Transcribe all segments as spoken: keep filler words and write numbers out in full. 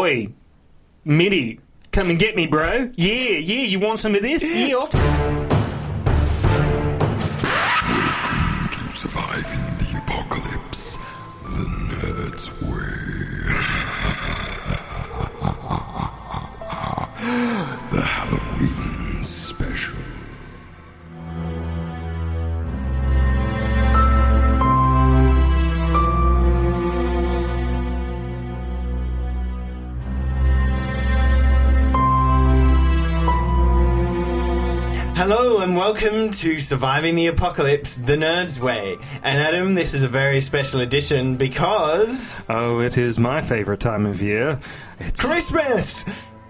Oi, Mitty, come and get me, bro. Yeah, yeah, you want some of this? Yeah. Welcome to Surviving the Apocalypse, the Nerd's Way. The Halloween Special. Hello and welcome to Surviving the Apocalypse, the Nerd's Way. And Adam, this is a very special edition because... Oh, it is my favourite time of year. It's Christmas!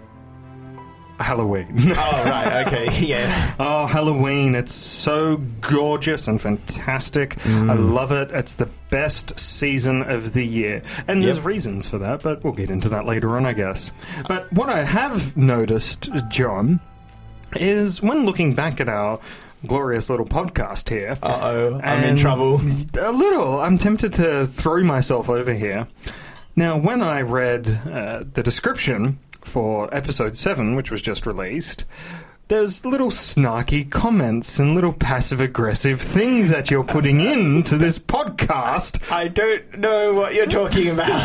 Halloween. Oh, right, okay, yeah. Oh, Halloween. It's so gorgeous and fantastic. Mm. I love it. It's the best season of the year. And there's Yep. reasons for that, but we'll get into that later on, I guess. But what I have noticed, John, is when looking back at our glorious little podcast here... Uh-oh, I'm in trouble. A little. I'm tempted to throw myself over here. Now, when I read uh, the description for episode seven, which was just released, there's little snarky comments and little passive-aggressive things that you're putting into this podcast. I don't know what you're talking about.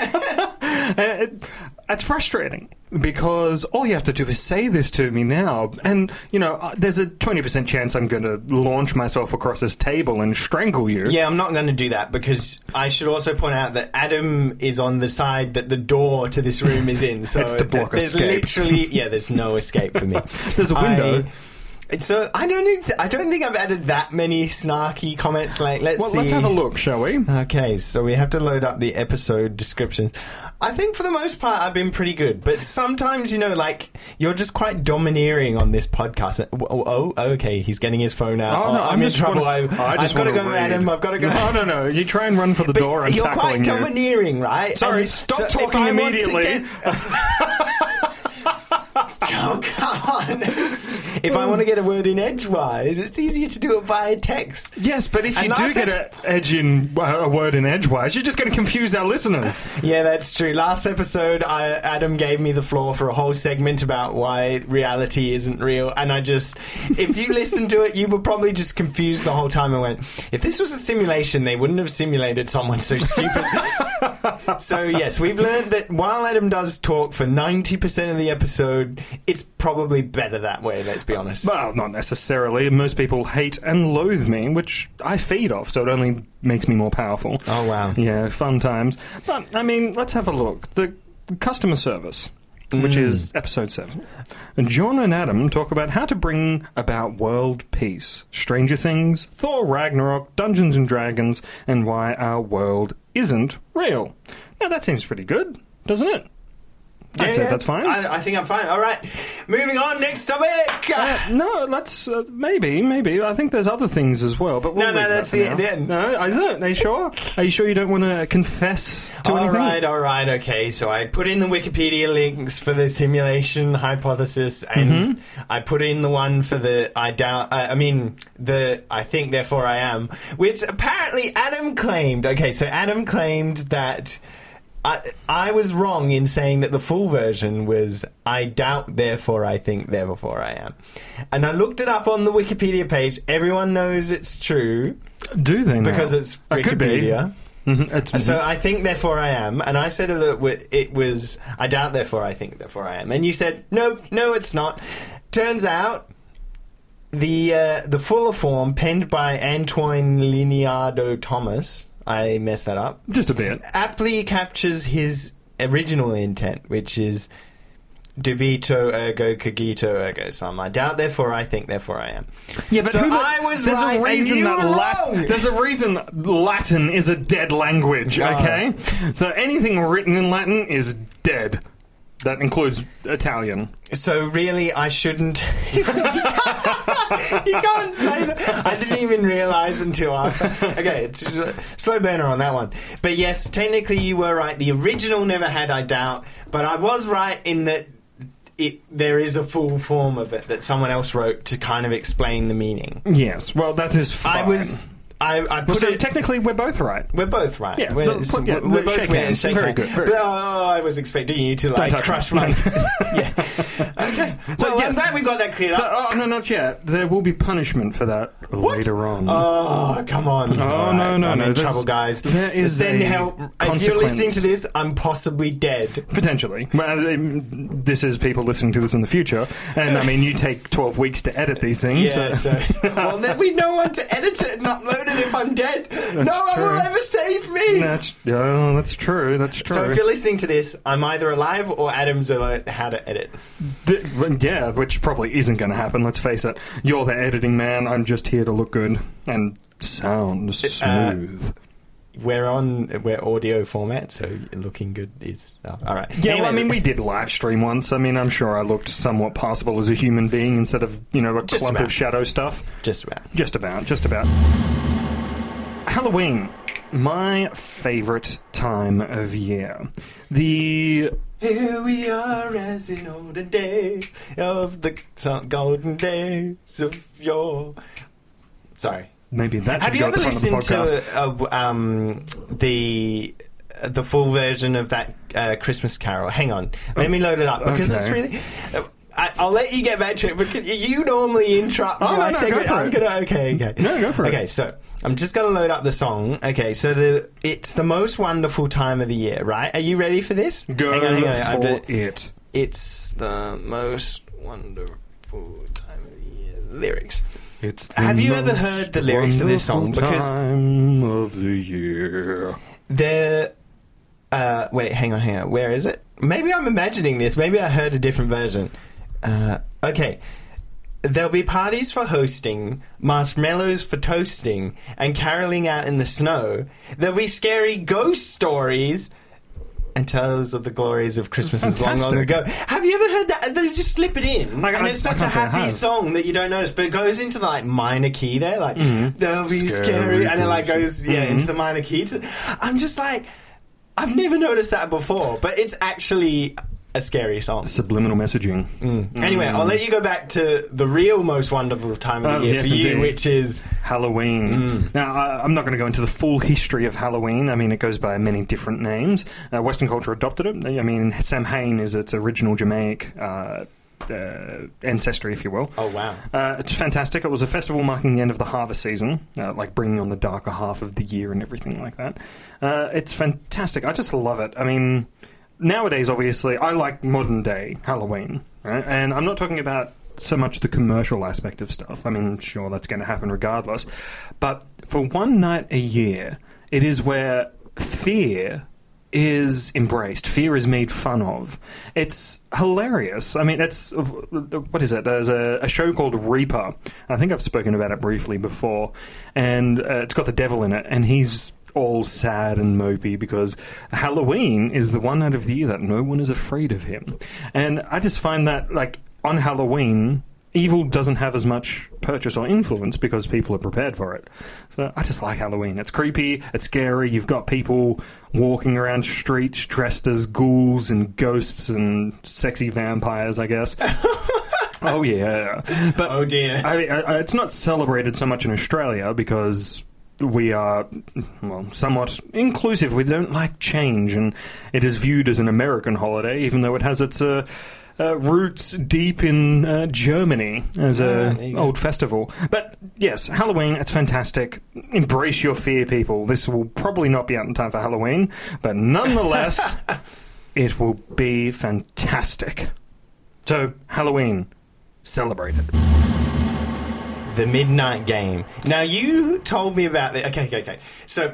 it, it's frustrating, because all you have to do is say this to me now, and, you know, uh, there's a twenty percent chance I'm going to launch myself across this table and strangle you. Yeah, I'm not going to do that, because I should also point out that Adam is on the side that the door to this room is in, so it's to block there's escape. literally... Yeah, there's no escape for me. There's a window. I, so I don't need th- I don't think I've added that many snarky comments. Like, let's well, see. let's have a look, shall we? Okay, so we have to load up the episode descriptions. I think for the most part I've been pretty good, but sometimes, you know, like, you're just quite domineering on this podcast. Oh, oh okay, he's getting his phone out. Oh, no, oh, I'm I'm in just trouble. wanna, I, I just I've got to wanna go, read. Adam. I've got to go. No, no, no. You try and run for the But door and you're tackling quite you. domineering, right? Sorry, And stop so if talking I want to immediately. get- Oh, come on. If I want to get a word in edgewise, it's easier to do it via text. Yes, but if And you do last get ep- a edge in a word in edgewise, you're just going to confuse our listeners. Yeah, that's true. Last episode, I, Adam gave me the floor for a whole segment about why reality isn't real, and I just... If you listen to it, you were probably just confused the whole time and went, if this was a simulation, they wouldn't have simulated someone so stupid. So, yes, we've learned that while Adam does talk for ninety percent of the episode, it's probably better that way, let's be honest. Well, not necessarily. Most people hate and loathe me, which I feed off, so it only makes me more powerful. Oh, wow. Yeah, fun times. But, I mean, let's have a look. The customer service, which Mm. is episode seven. And John and Adam talk about how to bring about world peace, Stranger Things, Thor Ragnarok, Dungeons and Dragons, and why our world isn't real. Now, that seems pretty good, doesn't it? I'd Yeah, say yeah. that's fine. I, I think I'm fine. All right. Moving on. Next topic. Uh, no, let's uh, maybe, maybe. I think there's other things as well. But we'll No, no, leave that that's for the- now. the end. No, is it? Are you sure? Are you sure you don't want to confess to All anything? right, all right, okay. So I put in the Wikipedia links for the simulation hypothesis, and Mm-hmm. I put in the one for the I doubt. Uh, I mean, the I think, therefore I am, which apparently Adam claimed. Okay, so Adam claimed that. I, I was wrong in saying that the full version was I doubt, therefore I think, therefore I am. And I looked it up on the Wikipedia page. Everyone knows it's true Do they now? because it's It could be. Wikipedia. Mhm, it's- And so I think, therefore I am. And I said that it was I doubt, therefore I think, therefore I am. And you said, no, no, it's not. Turns out the uh, the fuller form, penned by Antoine Lineardo Thomas, I messed that up, just a bit. aptly captures his original intent, which is dubito ergo cogito ergo sum. I doubt, therefore I think, therefore I am. Yeah, but so who, I was there's right a reason and you that were Lat- wrong. there's a reason Latin is a dead language. Wow. Okay, so anything written in Latin is dead. That includes Italian. So really, I shouldn't. You can't say that. I didn't even realise until after. Okay, it's, uh, slow burner on that one. But yes, technically you were right. The original never had I doubt, but I was right in that it there is a full form of it that someone else wrote to kind of explain the meaning. Yes, well, that is fine. I was. I, I Well, put so it. technically, we're both right. We're both right. Yeah, we're, the- so yeah, we're the both shake we're hands. shake Very hands. good, very But, good. oh, I was expecting you to like touch crush me. my. yeah. Okay. So, Well, yeah. I'm glad we got that cleared So, up. oh no, not yet. There will be punishment for that later on. Oh, come on. Oh, All no, no, I'm no, in there's- trouble, guys. there is Send a help. If you're consequence. listening to this, I'm possibly dead. Potentially. Well, as in, this is people listening to this in the future. And, I mean, you take twelve weeks to edit these things. Yeah, so- so. Well, then we know when to edit it and upload it if I'm dead. No one true. will ever save me. That's, oh, that's true. That's true. So if you're listening to this, I'm either alive or Adam's alert how to edit. Th- yeah, which probably isn't going to happen, let's face it. You're the editing man. I'm just here to look good and sound smooth. We're on we're audio format, so looking good is oh, all right. Yeah, well, I Anyway, mean, we did live stream once. I mean, I'm sure I looked somewhat passable as a human being instead of, you know, a Just clump about. of shadow stuff. just about. Just about, just about. Halloween, my favourite time of year. The Here we are as in olden days of the t- golden days of your. Sorry. maybe that should Have you go at ever the front of the listened podcast. to uh, um, the the full version of that uh, Christmas Carol? Hang on, let me load it up because Okay. it's really. Uh, I, I'll let you get back to it, but can- you normally interrupt Oh, my no, no, segment. go for I'm it. gonna okay, okay. No, go for it. Okay, so I'm just gonna load up the song. Okay, so the it's the most wonderful time of the year, right? Are you ready for this? Go hang on, hang on. I'm for do- it. It's the most wonderful time of the year. Lyrics. It's the Have you ever most heard the lyrics of this song? wonderful Because time of the year. they're. Uh, wait, hang on, hang on. Where is it? Maybe I'm imagining this. Maybe I heard a different version. Uh, okay. There'll be parties for hosting, marshmallows for toasting, and caroling out in the snow. There'll be scary ghost stories and tales of the glories of Christmases long, long Fantastic. ago. Have you ever heard that? They just slip it in, I- and I- it's I such a can't say I happy have. song that you don't notice. But it goes into the, like minor key there, like there'll be scary, Scary and it like goes yeah Mhm. into the minor key. To, I'm just like, I've never noticed that before, but it's actually a scary song. Subliminal messaging. Anyway, I'll let you go back to the real most wonderful time of the Oh, year yes, for you, indeed. which is Halloween. Mm. Now, I, I'm not going to go into the full history of Halloween. I mean, it goes by many different names. Uh, Western culture adopted it. I mean, Samhain is its original Jamaic uh, uh, ancestry, if you will. oh wow. Uh, it's fantastic. It was a festival marking the end of the harvest season, uh, like bringing on the darker half of the year and everything like that. Uh, it's fantastic. I just love it. I mean, nowadays, obviously, I like modern day Halloween, right? And I'm not talking about so much the commercial aspect of stuff. I mean, sure, that's going to happen regardless. But for one night a year, it is where fear is embraced. Fear is made fun of. It's hilarious. I mean, it's... What is it? There's a, a show called Reaper. I think I've spoken about it briefly before. And uh, it's got the devil in it. And he's all sad and mopey because Halloween is the one night of the year that no one is afraid of him. And I just find that, like, on Halloween... evil doesn't have as much purchase or influence because people are prepared for it. So I just like Halloween. It's creepy, it's scary, you've got people walking around streets dressed as ghouls and ghosts and sexy vampires, I guess. Oh, yeah. But Oh dear. I, I, it's not celebrated so much in Australia because... we are, well, somewhat inclusive. We don't like change, and it is viewed as an American holiday, even though it has its uh, uh, roots deep in uh, Germany as Ah, a there you go. old festival. But yes, Halloween, it's fantastic. Embrace your fear, people. This will probably not be out in time for Halloween, but nonetheless, it will be fantastic. So, Halloween, celebrate it. The Midnight Game. Now you told me about the okay, okay, okay. So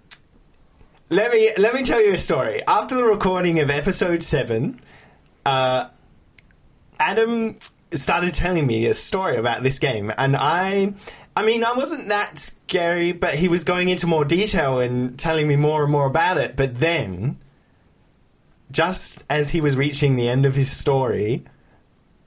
let me let me tell you a story. After the recording of episode seven, uh, Adam started telling me a story about this game, and I, I mean, I wasn't that scary, but he was going into more detail and telling me more and more about it. But then, just as he was reaching the end of his story,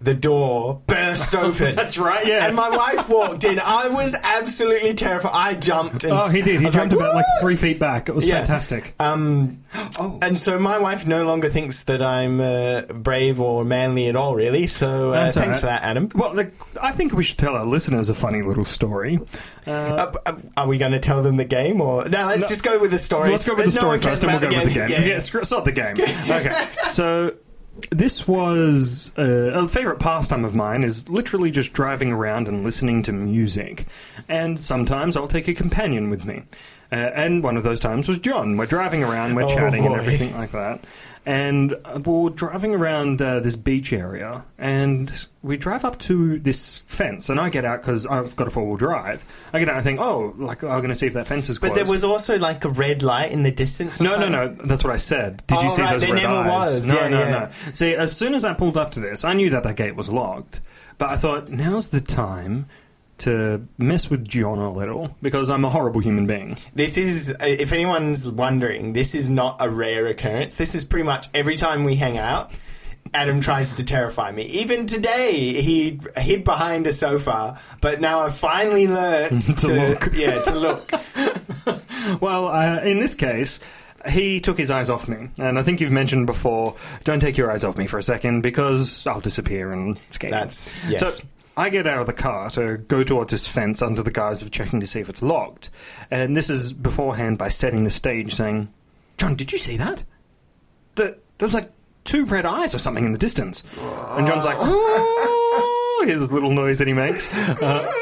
the door burst open. That's right, yeah. And my wife walked in. I was absolutely terrified. I jumped. And oh, he did. He jumped like, about like three feet back. It was yeah. fantastic. Um, oh. And so my wife no longer thinks that I'm uh, brave or manly at all, really. So uh, thanks right. for that, Adam. Well, like, I think we should tell our listeners a funny little story. Uh, Uh, uh, are we going to tell them the game, or no? Let's No. just go with the story. Let's go with the No story one cares first, and we'll about go with the game. Yeah. Yeah, screw- stop the game. Okay, so this was uh, a favourite pastime of mine. Is literally just driving around and listening to music, and sometimes I'll take a companion with me. Uh, and one of those times was John. We're driving around, we're Oh, chatting boy. and everything like that. And uh, we're driving around uh, this beach area, and we drive up to this fence, and I get out because I've got a four-wheel drive. I get out and think, oh, like, I'm going to see if that fence is closed. But there was also like a red light in the distance. Or No, no, something? no. That's what I said. Did Oh, you see right, those there red never eyes? was. No, Yeah, no, yeah. no. See, as soon as I pulled up to this, I knew that that gate was locked. But I thought, now's the time to mess with John a little, because I'm a horrible human being. This is, if anyone's wondering, this is not a rare occurrence. This is pretty much every time we hang out, Adam tries to terrify me. Even today, he hid behind a sofa, but now I've finally learned To to, look. Yeah, to look. Well, uh, in this case, he took his eyes off me. And I think you've mentioned before, don't take your eyes off me for a second, because I'll disappear and scare you. That's, yes. So I get out of the car to go towards this fence under the guise of checking to see if it's locked. And this is beforehand by setting the stage, saying, John, did you see that? The, there was like two red eyes or something in the distance. And John's like, oh, his little noise that he makes. Uh,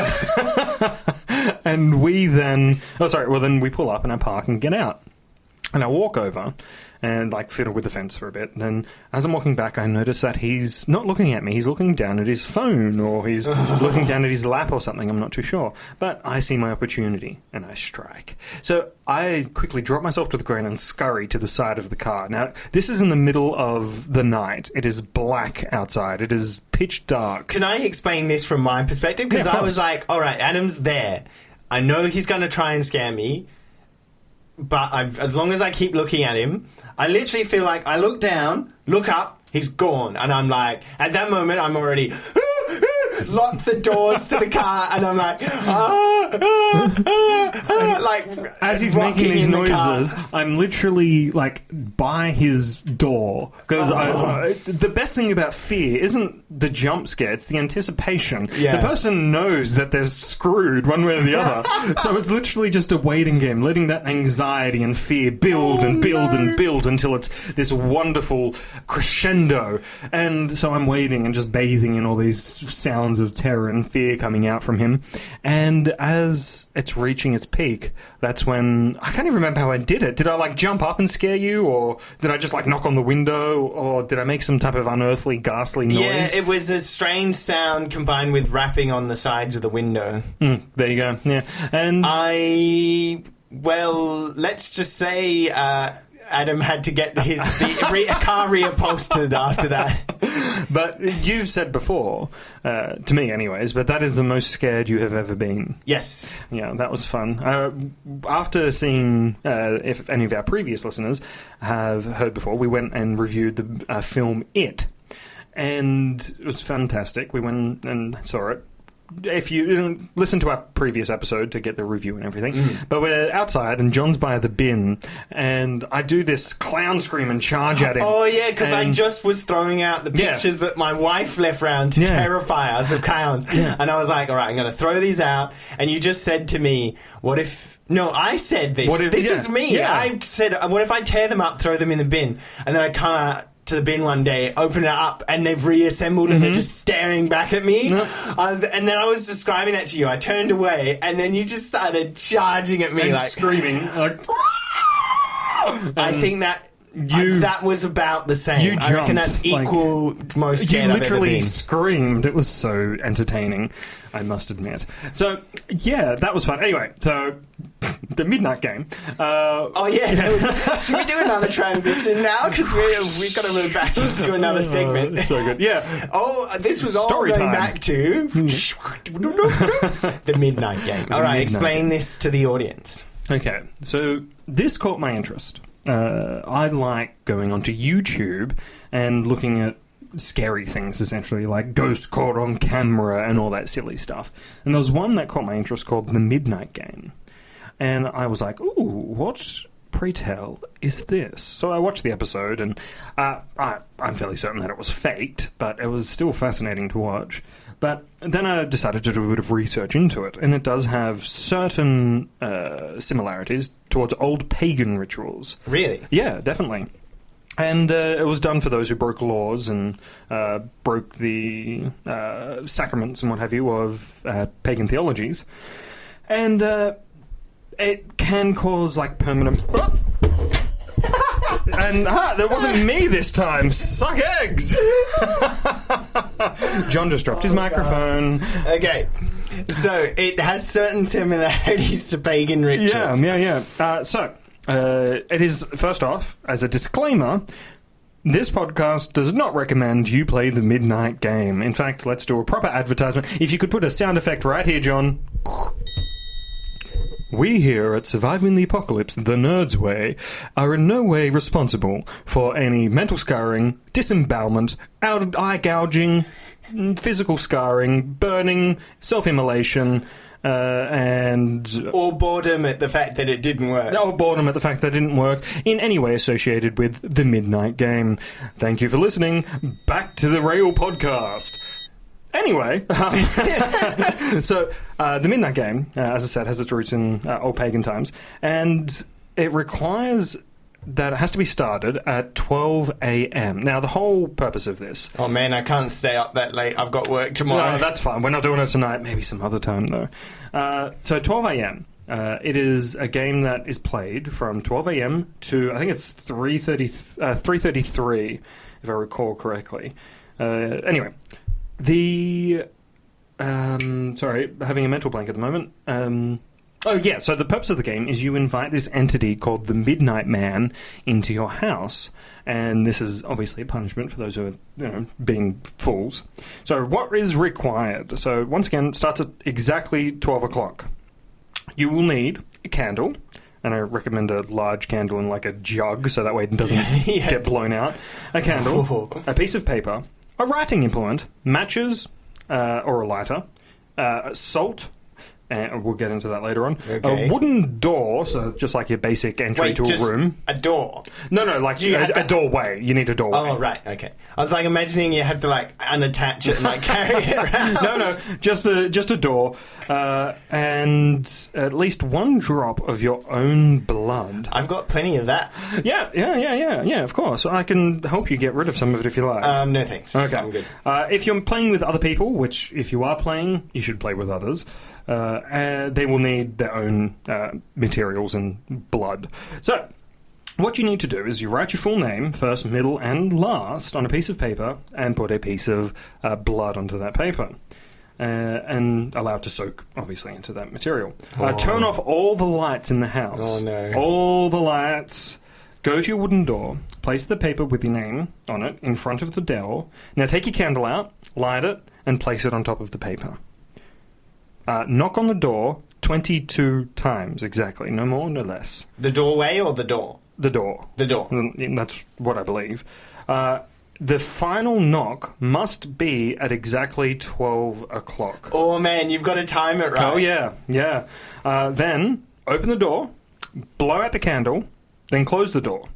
and we then... Oh, sorry. Well, then we pull up and I park and get out. And I walk over and, like, fiddle with the fence for a bit. And then, as I'm walking back, I notice that he's not looking at me. He's looking down at his phone, or he's looking down at his lap or something. I'm not too sure. But I see my opportunity, and I strike. So I quickly drop myself to the ground and scurry to the side of the car. Now, this is in the middle of the night. It is black outside. It is pitch dark. Can I explain this from my perspective? Because Yeah, of I was course. like, all right, Adam's there. I know he's going to try and scare me. But I've, as long as I keep looking at him, I literally feel like I look down, look up, he's gone. And I'm like, at that moment, I'm already... lock the doors to the car, and I'm like, ah, ah, ah, ah, like As he's rocking making these in the car. noises, I'm literally like by his door because Oh. the best thing about fear isn't the jump scare; it's the anticipation. Yeah. The person knows that they're screwed one way or the other, so it's literally just a waiting game, letting that anxiety and fear build Oh, and build no. and build until it's this wonderful crescendo. And so I'm waiting and just bathing in all these sounds of terror and fear coming out from him. And as it's reaching its peak, that's when... I can't even remember how I did it. Did I, like, jump up and scare you? Or did I just, like, knock on the window? Or did I make some type of unearthly, ghastly noise? Yeah, it was a strange sound combined with rapping on the sides of the window. Mm, there you go. Yeah. And... I... Well, let's just say... Uh, Adam had to get his the re- car reupholstered after that. But you've said before, uh, to me anyways, but that is the most scared you have ever been. Yes. Yeah, that was fun. Uh, after seeing, uh, if any of our previous listeners have heard before, we went and reviewed the uh, film It. And it was fantastic. We went and saw it. If you, you know, listen to our previous episode to get the review and everything, Mm. but we're outside and John's by the bin, and I do this clown scream and charge at him. Oh, yeah, because I And- just was throwing out the Yeah. pictures that my wife left round to Yeah. terrify us of clowns. Yeah. And I was like, all right, I'm going to throw these out. And you just said to me, what if... No, I said this. What if- this yeah. was me. Yeah. I said, what if I tear them up, throw them in the bin, and then I come out to the bin one day, open it up, and they've reassembled and they're just staring back at me. Yeah. I was- and then I was describing that to you. I turned away, and then you just started charging at me and like... screaming. Like, I think that You- I- that was about the same. you I reckon jumped, that's like- equal most you scared I've ever literally been. screamed. It was so entertaining, I must admit. So, yeah, that was fun. Anyway, so the Midnight Game. Uh, Oh yeah, that was, should we do another transition now? Because we we've got to move back into another segment. Oh, so good. Yeah. Oh, this was Story all going time. back to the Midnight Game. All right, Midnight explain Game. this to the audience. Okay, so this caught my interest. Uh, I like going onto YouTube and looking at scary things, essentially, like ghost caught on camera and all that silly stuff. And there was one that caught my interest called The Midnight Game. And I was like, ooh, what, pray tell, is this? So I watched the episode, and uh, I, I'm fairly certain that it was faked, but it was still fascinating to watch. But then I decided to do a bit of research into it, and it does have certain uh, similarities towards old pagan rituals. Really? Yeah, definitely. And uh, it was done for those who broke laws and uh, broke the uh, sacraments and what have you of uh, pagan theologies. And uh, it can cause, like, permanent... And ah, that wasn't me this time. Suck eggs. John just dropped his oh, microphone. God. Okay, so it has certain similarities to pagan rituals. Yeah, yeah, yeah. Uh, so uh, it is, first off, as a disclaimer, this podcast does not recommend you play the Midnight Game. In fact, let's do a proper advertisement. If you could put a sound effect right here, John. We here at Surviving the Apocalypse, the Nerd's Way, are in no way responsible for any mental scarring, disembowelment, out eye gouging, physical scarring, burning, self-immolation, uh, and... Or boredom at the fact that it didn't work. Or boredom at the fact that it didn't work in any way associated with the Midnight Game. Thank you for listening. Back to the Rail Podcast. Anyway, um, so uh, the Midnight Game, uh, as I said, has its roots in uh, old pagan times, and it requires that it has to be started at twelve a.m. Now, the whole purpose of this... Oh, man, I can't stay up that late. I've got work tomorrow. No, that's fine. We're not doing it tonight. Maybe some other time, though. Uh, so, twelve a.m. Uh, it is a game that is played from twelve a.m. to, I think it's three thirty, uh, three thirty-three, if I recall correctly. Uh, anyway... The, um, sorry, having a mental blank at the moment. Um, oh, yeah, so the purpose of the game is you invite this entity called the Midnight Man into your house. And this is obviously a punishment for those who are, you know, being fools. So what is required? So once again, it starts at exactly twelve o'clock. You will need a candle. And I recommend a large candle in like a jug so that way it doesn't yeah. get blown out. A candle, oh. a piece of paper, a writing implement, matches uh, or a lighter, uh, salt, and we'll get into that later on. Okay. A wooden door, so just like your basic entry Wait, to just a room. A door? No, no, like you, a, a doorway. You need a doorway. Oh, right, okay. I was like imagining you had to like unattach it and like carry it around. No, no, just a, just a door. Uh, and at least one drop of your own blood. I've got plenty of that. Yeah, yeah, yeah, yeah, yeah, of course. I can help you get rid of some of it if you like. Um, no thanks. Okay. I'm good. Uh, if you're playing with other people, which if you are playing, you should play with others, uh, uh, they will need their own uh, materials and blood. So, what you need to do is you write your full name, first, middle, and last, on a piece of paper, and put a piece of uh, blood onto that paper. Uh, and allow it to soak, obviously, into that material. Uh, oh. Turn off all the lights in the house. Oh, no. All the lights. Go to your wooden door, place the paper with your name on it in front of the door. Now take your candle out, light it, and place it on top of the paper. Uh, knock on the door twenty-two times, exactly. No more, no less. The doorway or the door? The door. The door. That's what I believe. Uh... The final knock must be at exactly twelve o'clock. Oh, man, you've got to time it right. Oh, yeah, yeah. Uh, then, open the door, blow out the candle, then close the door.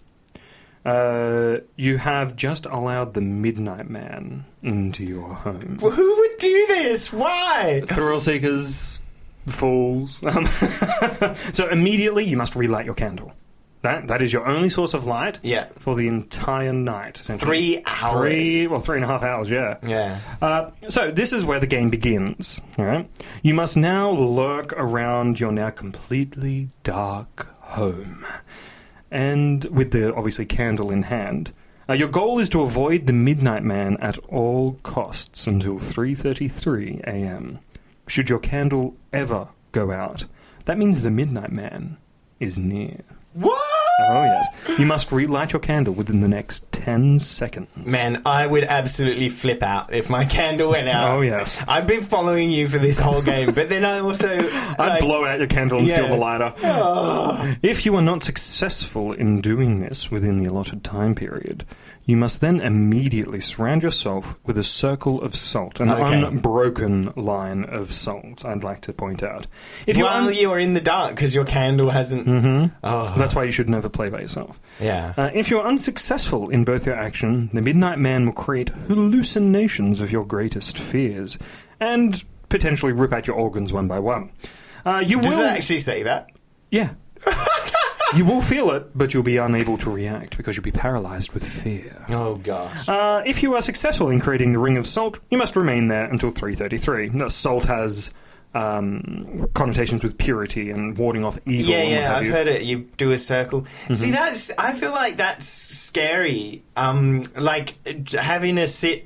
Uh, you have just allowed the Midnight Man into your home. Well, who would do this? Why? Thrill seekers, fools. Um, so immediately you must relight your candle. That that is your only source of light yeah. for the entire night, essentially. Three hours. Three, well, three and a half hours, yeah. Yeah. Uh, so this is where the game begins, all right? You must now lurk around your now completely dark home. And with the, obviously, candle in hand. Uh, your goal is to avoid the Midnight Man at all costs until three thirty-three a.m. Should your candle ever go out, that means the Midnight Man is near. What? Oh, yes. You must relight your candle within the next ten seconds. Man, I would absolutely flip out if my candle went out. Oh, yes. I've been following you for this whole game, but then I also... I'd like, blow out your candle and yeah. steal the lighter. Oh. If you are not successful in doing this within the allotted time period, You must then immediately surround yourself with a circle of salt, an Okay. unbroken line of salt, I'd like to point out. If you're While un- you're in the dark because your candle hasn't... Mhm. Oh, That's why you should never play by yourself. yeah. Uh, if you're unsuccessful in both your action, the Midnight Man will create hallucinations of your greatest fears and potentially rip out your organs one by one. Uh, you Does will, it actually say that? yeah. You will feel it, but you'll be unable to react because you'll be paralyzed with fear. Oh, gosh. Uh, if you are successful in creating the Ring of Salt, you must remain there until three thirty-three. Now, salt has um, connotations with purity and warding off evil. Yeah, and what yeah, have I've you. heard it. You do a circle. See, that's... I feel like that's scary. Um, like, having to sit...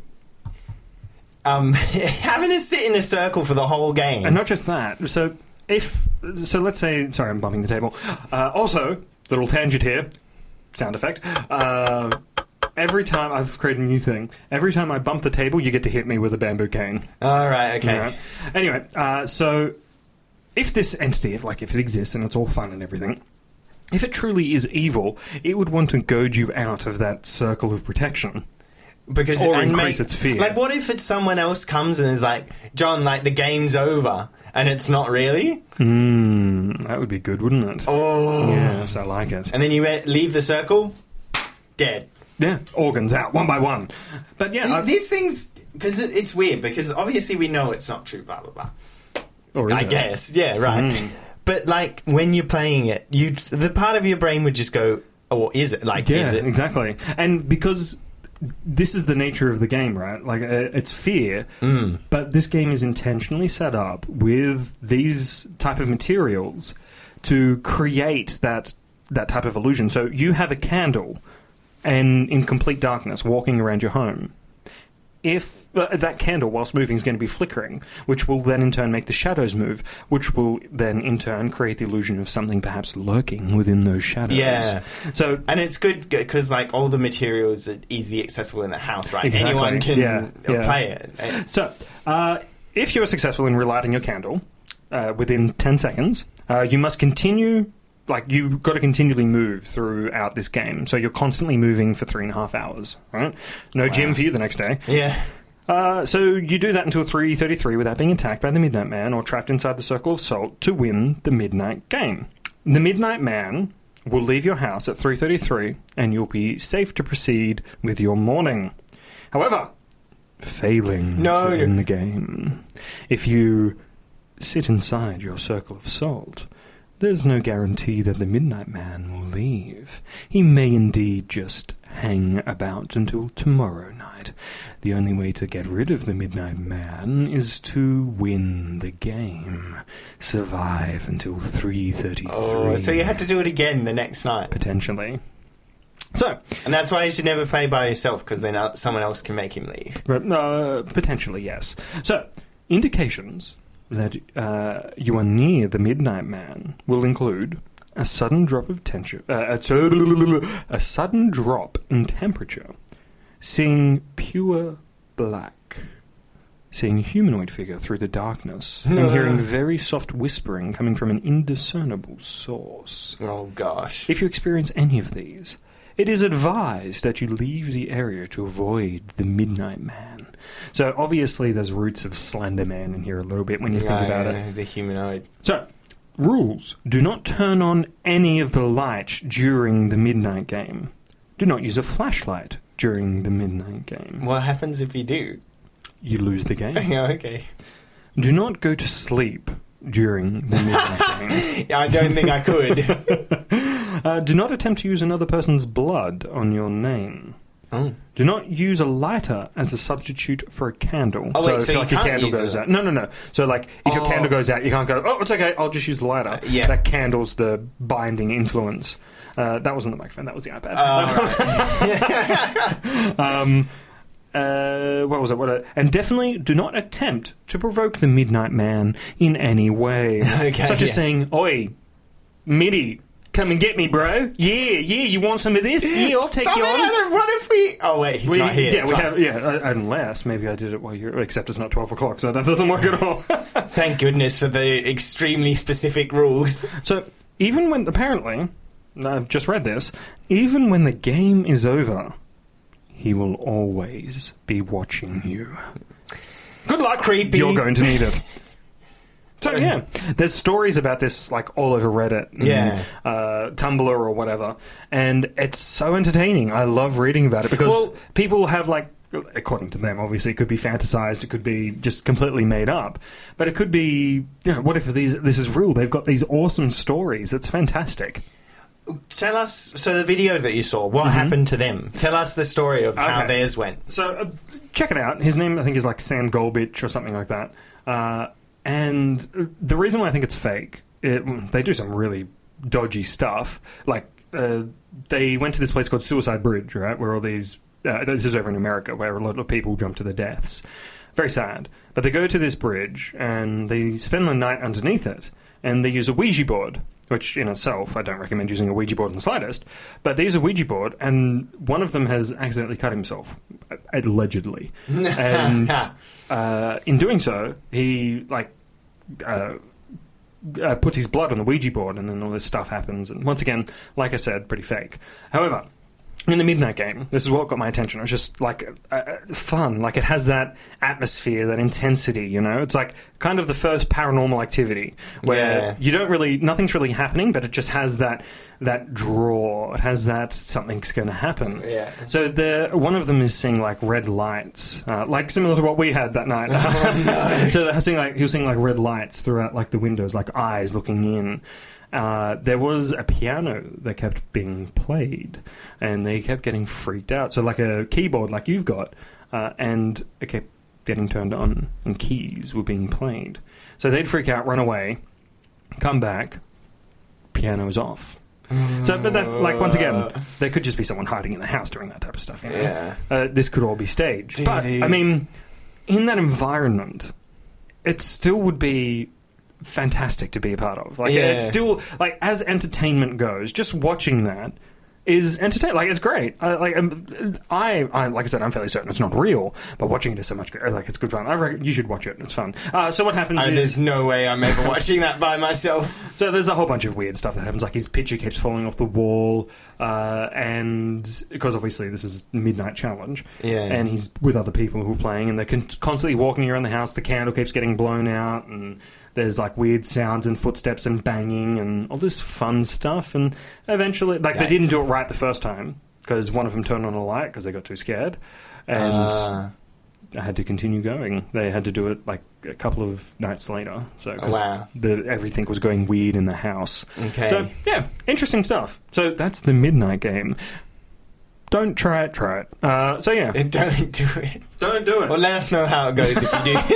Um, having to sit in a circle for the whole game. And not just that. So if so, let's say. Sorry, I'm bumping the table. Uh, also, little tangent here. Sound effect. Uh, every time I've created a new thing. Every time I bump the table, you get to hit me with a bamboo cane. All right, okay. Alright. Anyway, uh, so if this entity, if like if it exists and it's all fun and everything, if it truly is evil, it would want to goad you out of that circle of protection. Because Or and increase make- its fear. Like, what if it's someone else comes and is like, John, like the game's over, and it's not really? Mm, that would be good, wouldn't it? Oh. Yes, I like it. And then you re- leave the circle, dead. Yeah, organs out one by one. But yeah, See, I- these things, because it, it's weird, because obviously we know it's not true, blah, blah, blah. or is I it? guess, yeah, right. Mm. But, like, when you're playing it, you the part of your brain would just go, oh, is it? Like, Yeah, is it? exactly. And because this is the nature of the game, right? Like, uh, it's fear, Mm. but this game is intentionally set up with these type of materials to create that that type of illusion. So you have a candle, and in complete darkness, walking around your home. If uh, that candle, whilst moving, is going to be flickering, which will then in turn make the shadows move, which will then in turn create the illusion of something perhaps lurking within those shadows. Yeah. So And it's good because, like, all the materials are easily accessible in the house, right? Exactly. Anyone can Yeah, yeah. play it. So, uh, if you're successful in relighting your candle uh, within ten seconds, uh, you must continue, like, you've got to continually move throughout this game. So you're constantly moving for three and a half hours, right? No gym for you the next day. Yeah. Uh, so you do that until three thirty-three without being attacked by the Midnight Man or trapped inside the Circle of Salt to win the Midnight Game. The Midnight Man will leave your house at three thirty-three and you'll be safe to proceed with your morning. However, failing No. to win the game, if you sit inside your Circle of Salt, there's no guarantee that the Midnight Man will leave. He may indeed just hang about until tomorrow night. The only way to get rid of the Midnight Man is to win the game. Survive until three thirty-three. Oh, so you had to do it again the next night. Potentially. So, And that's why you should never play by yourself, because then uh, someone else can make him leave. but, uh, potentially, yes. So, indications that uh, you are near the Midnight Man will include a sudden drop of tension, uh, a, a sudden drop in temperature, seeing pure black, seeing a humanoid figure through the darkness, and hearing very soft whispering coming from an indiscernible source. Oh, gosh. If you experience any of these, it is advised that you leave the area to avoid the Midnight Man. So obviously there's roots of Slender Man in here a little bit when you think Yeah, about yeah, it. The humanoid. So, rules. Do not turn on any of the lights during the Midnight Game. Do not use a flashlight during the Midnight Game. What happens if you do? You lose the game. Yeah, okay. Do not go to sleep during the Midnight Game. Yeah, I don't think I could. Uh, do not attempt to use another person's blood on your name. Oh. Do not use a lighter as a substitute for a candle. Oh, so wait, if so you like your can't candle use goes it? out. No, no, no. So like if your Oh. candle goes out, you can't go, oh, it's okay, I'll just use the lighter. yeah. That candle's the binding influence. Uh, that wasn't the microphone, that was the iPad. Oh, right. um, uh, what was it? What? A, and definitely do not attempt to provoke the Midnight Man in any way. Okay, Such as yeah. saying, oi, Middy, come and get me, bro. Yeah, yeah, you want some of this? Yeah, I'll take Stop you it, on. Adam. What if we... Oh, wait, he's We- not here. Yeah, It's we fine. have, yeah, uh, unless maybe I did it while you're. Except it's not twelve o'clock, so that doesn't work at all. Thank goodness for the extremely specific rules. So even when apparently, I've just read this. Even when the game is over, he will always be watching you. Good luck, Creepy. You're going to need it. So yeah, there's stories about this like all over Reddit, and, Yeah. uh, Tumblr or whatever, and it's so entertaining. I love reading about it because Well- people have like, according to them, obviously, it could be fantasized, it could be just completely made up, but it could be, you know, what if these this is real? They've got these awesome stories. It's fantastic. Tell us, so the video that you saw, what happened to them? Tell us the story of how Okay. theirs went. So uh, check it out. His name, I think, is like Sam Golbich or something like that. Uh, and the reason why I think it's fake, it, they do some really dodgy stuff. Like, uh, they went to this place called Suicide Bridge, right, where all these... Uh, this is over in America, where a lot of people jump to their deaths. Very sad. But they go to this bridge, and they spend the night underneath it, and they use a Ouija board, which in itself, I don't recommend using a Ouija board in the slightest, but they use a Ouija board, and one of them has accidentally cut himself, allegedly. And uh, in doing so, he, like, uh, uh, puts his blood on the Ouija board, and then all this stuff happens. And once again, like I said, pretty fake. However, in the Midnight Game, this is what got my attention. It was just, like, uh, uh, fun. Like, it has that atmosphere, that intensity, you know? It's, like, kind of the first Paranormal Activity, where Yeah. you don't really... Nothing's really happening, but it just has that that draw. It has that something's going to happen. Yeah. So the one of them is seeing, like, red lights, uh, like, similar to what we had that night. Oh, no. So they're seeing, like, he was seeing, like, red lights throughout, like, the windows, like eyes looking in. Uh, there was a piano that kept being played, and they kept getting freaked out. So like a keyboard like you've got, uh, and it kept getting turned on, and keys were being played. So they'd freak out, run away, come back, piano was off. So, but that, like, once again, there could just be someone hiding in the house doing that type of stuff. You know? Yeah. Uh, this could all be staged. Do But, they- I mean, in that environment, it still would be fantastic to be a part of. Like, Yeah. it's still, like, as entertainment goes, just watching that is entertaining. Like, it's great. I, like, um, I, I, like I said, I'm fairly certain it's not real, but watching it is so much good. Like, it's good fun. I reckon you should watch it. It's fun. Uh, so what happens Uh, is... there's no way I'm ever watching that by myself. So there's a whole bunch of weird stuff that happens, like his picture keeps falling off the wall, uh, and because obviously this is a midnight challenge, Yeah. and he's with other people who are playing, and they're con- constantly walking around the house, the candle keeps getting blown out, and there's like weird sounds and footsteps and banging and all this fun stuff, and eventually, like, they didn't Yikes. do it right the first time, because one of them turned on a light because they got too scared, and... Uh, I had to continue going. They had to do it like a couple of nights later. So 'cause Wow. the, everything was going weird in the house. Okay. So yeah, interesting stuff. So that's the Midnight Game. Don't try it. Try it. Uh, so yeah, don't do it. don't do it. Well, let us know how it goes if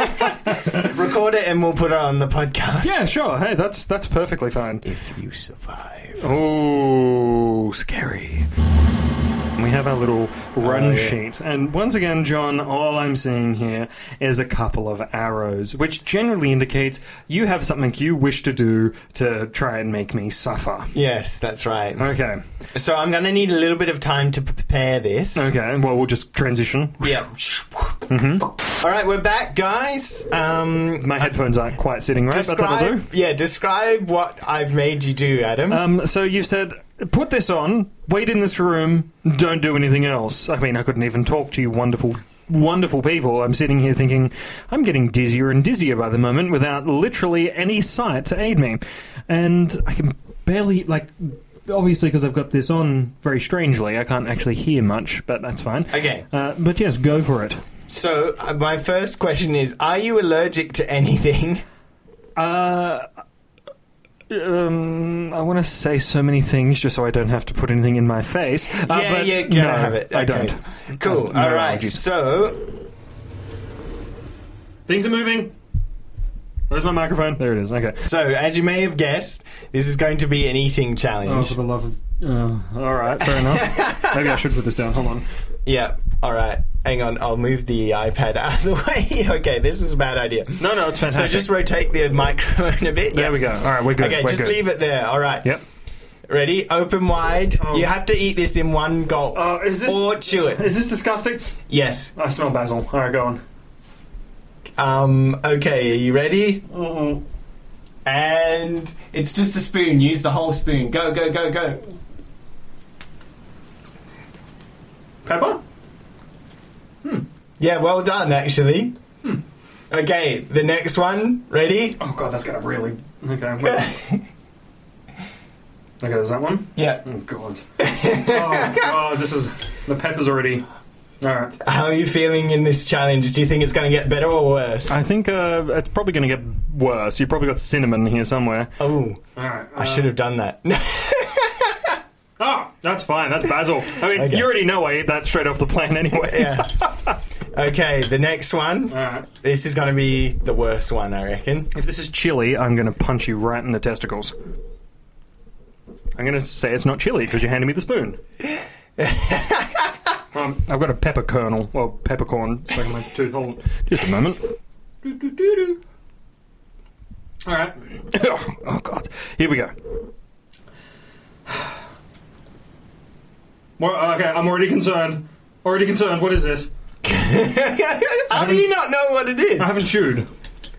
you do. Record it and we'll put it on the podcast. yeah, sure. Hey, that's that's perfectly fine. If you survive. Oh, scary. We have our little run Oh, yeah. sheet. And once again, John, all I'm seeing here is a couple of arrows, which generally indicates you have something you wish to do to try and make me suffer. Yes, that's right. Okay. So I'm going to need a little bit of time to prepare this. Okay, well, we'll just transition. Yeah. Mm-hmm. All right, we're back, guys. Um, My headphones aren't quite sitting right, but that'll do. describe, yeah, describe what I've made you do, Adam. Um, so you said, put this on, wait in this room, don't do anything else. I mean, I couldn't even talk to you wonderful, wonderful people. I'm sitting here thinking, I'm getting dizzier and dizzier by the moment without literally any sight to aid me. And I can barely, like, obviously because I've got this on very strangely, I can't actually hear much, but that's fine. Okay. Uh, but yes, go for it. So uh, my first question is, are you allergic to anything? Uh... Um, I want to say so many things just so I don't have to put anything in my face. Uh, yeah, but you're gonna no, have it. I Okay. don't. Cool. Uh, no All right. allergies. So Things are moving. Where's my microphone? There it is. Okay. So, as you may have guessed, this is going to be an eating Oh, challenge. for the love of... Uh, all right, fair enough. Maybe I should put this down. Hold on. Yeah, alright. Hang on, I'll move the iPad out of the way. Okay, this is a bad idea. No, no, it's So fantastic. just rotate the microphone a bit. There Yeah. we go. All right, we're good. Okay, we're just good. leave it there. Alright. Yep. Ready? Open wide. Oh. You have to eat this in one gulp. Oh, is this... Or chew it. Is this disgusting? Yes. I smell basil. All right, go on. Um, okay, are you ready? Mm-mm. And it's just a spoon. Use the whole spoon. Go, go, go, go. Pepper? Yeah, well done, actually. Hmm. Okay, the next one. Ready? Oh god, that's gonna really... Okay, wait. Okay, there's that one? Yeah. Oh god. Oh god, this is... The pepper's already... Alright. How are you feeling in this challenge? Do you think it's going to get better or worse? I think uh, it's probably going to get worse. You've probably got cinnamon here somewhere. Oh. Alright. Uh, I should have done that. Oh, that's fine. That's basil. I mean, Okay. you already know I ate that straight off the plane anyways. Yeah. Okay, the next one. Alright. This is going to be the worst one, I reckon. If this is chili, I'm going to punch you right in the testicles. I'm going to say it's not chili because you handed me the spoon. um, I've got a pepper kernel, well, peppercorn stuck in my tooth. Hold on. Just a moment. Alright. Oh, God. Here we go. Well, okay, I'm already concerned. Already concerned. What is this? How do you not know what it is? I haven't chewed.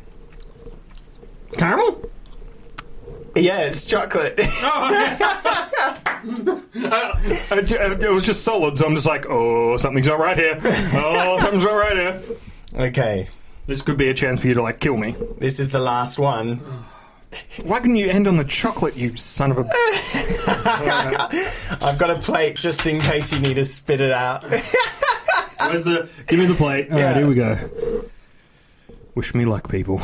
Caramel? Yeah, it's chocolate. Oh, okay. I, I, it was just solid, so I'm just like, oh, something's not right here. Oh, something's not right here. Okay, This could be a chance for you to, like, kill me. this is the last one. Why couldn't you end on the chocolate, you son of a... I've got a plate just in case you need to spit it out. Where's the... Give me the plate. All Yeah. right, here we go. Wish me luck, people.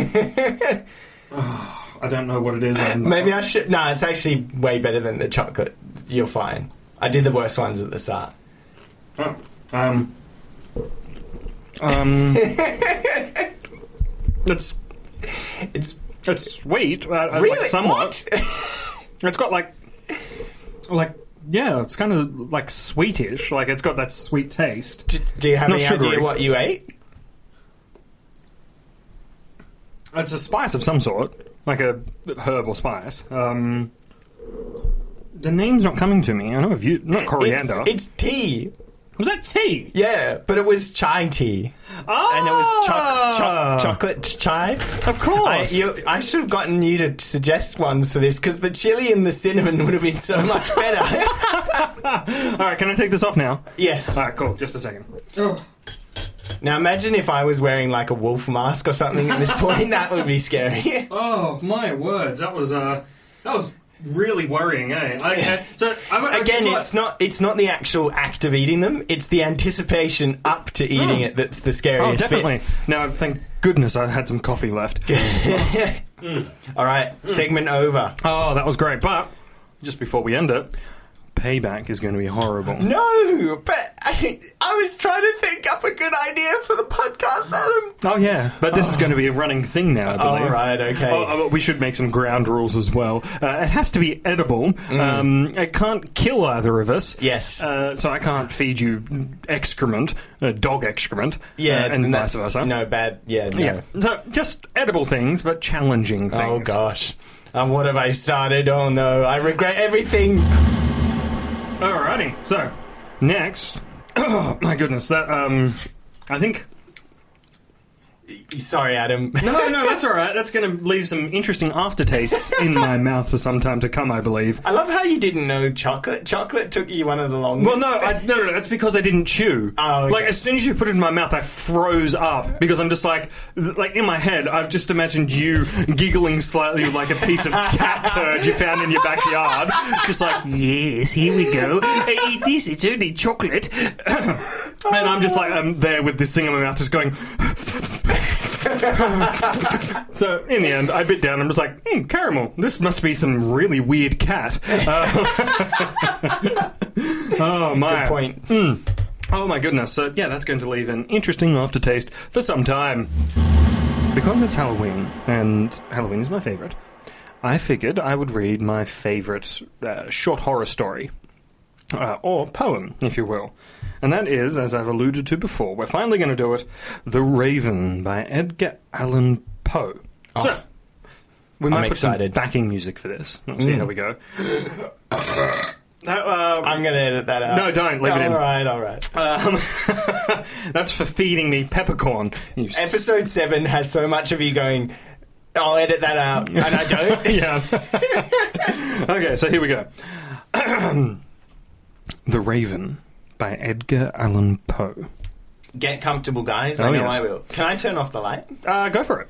Oh, I don't know what it is. I'm- Maybe I should... No, it's actually way better than the chocolate. You're fine. I did the worst ones at the start. Oh, um... Um... It's... It's... It's sweet, uh, uh, Really? like somewhat. What? It's got like, like yeah, it's kind of like sweetish. Like it's got that sweet taste. D- do you have Not any sugary. idea what you ate? It's a spice of some sort, like a herb or spice. Um, the name's not coming to me. I know of you, not coriander. It's, it's tea. Was that tea? Yeah, but it was chai tea. Oh, And it was choc- choc- chocolate chai. Of I, course. you, I should have gotten you to suggest ones for this, because the chili and the cinnamon would have been so much better. All right, can I take this off now? Yes. All right, cool. Just a second. Now imagine if I was wearing like a wolf mask or something at this point. That would be scary. Oh my words, that was uh, that was really worrying, eh? I, I, so I, I, Again, guess what- it's not it's not the actual act of eating them, it's the anticipation up to eating Oh. it that's the Oh, scariest definitely. Now, thank goodness I had some coffee left. bit. Alright, segment over. Oh, that was great. But just before we end it, payback is going to be horrible. No, but I, I was trying to think up a good idea for the podcast, Adam. Oh, yeah. But this is going to be a running thing now, I believe. Alright, okay. Oh, oh, we should make some ground rules as well. Uh, it has to be edible. Um, it can't kill either of us. Yes. Uh, so I can't feed you excrement, uh, dog excrement, Yeah, uh, and vice that's- versa. No, bad. Yeah, no. Yeah. So just edible things, but challenging things. Oh, gosh. Um, what have I started? Oh, no. I regret everything. Alrighty, so next, oh my goodness, that um, I think Sorry, Adam. no, no, that's all right. That's going to leave some interesting aftertastes in my mouth for some time to come, I believe. I love how you didn't know chocolate. Chocolate took you one of the longest. Well, no, I, no, no, no, that's because I didn't chew. Oh, okay. Like, as soon as you put it in my mouth, I froze up because I'm just like, like in my head, I've just imagined you giggling slightly like a piece of cat turd you found in your backyard. Just like, yes, here we go. I eat this, it's only chocolate. And I'm just like, I'm there with this thing in my mouth just going... So, in the end, I bit down and I'm just like, hmm, caramel. This must be some really weird cat. Uh, oh, my. Good point. Mm. Oh, my goodness. So, yeah, that's going to leave an interesting aftertaste for some time. Because it's Halloween, and Halloween is my favourite, I figured I would read my favourite uh, short horror story. Uh, or poem, if you will. And that is, as I've alluded to before, we're finally going to do it, The Raven by Edgar Allan Poe. Oh. So, we might I'm put excited. some backing music for this. Let's see Mm. how we go. That, uh, I'm going to edit that out. No, don't. Leave it in. All right, all right. Um, that's for feeding me peppercorn. You s- Episode seven has so much of you going, I'll edit that out, and I don't. Yeah. Okay, so here we go. The Raven by Edgar Allan Poe. Get comfortable, guys. Oh, I know yes. I will. Can I turn off the light? Uh, go for it.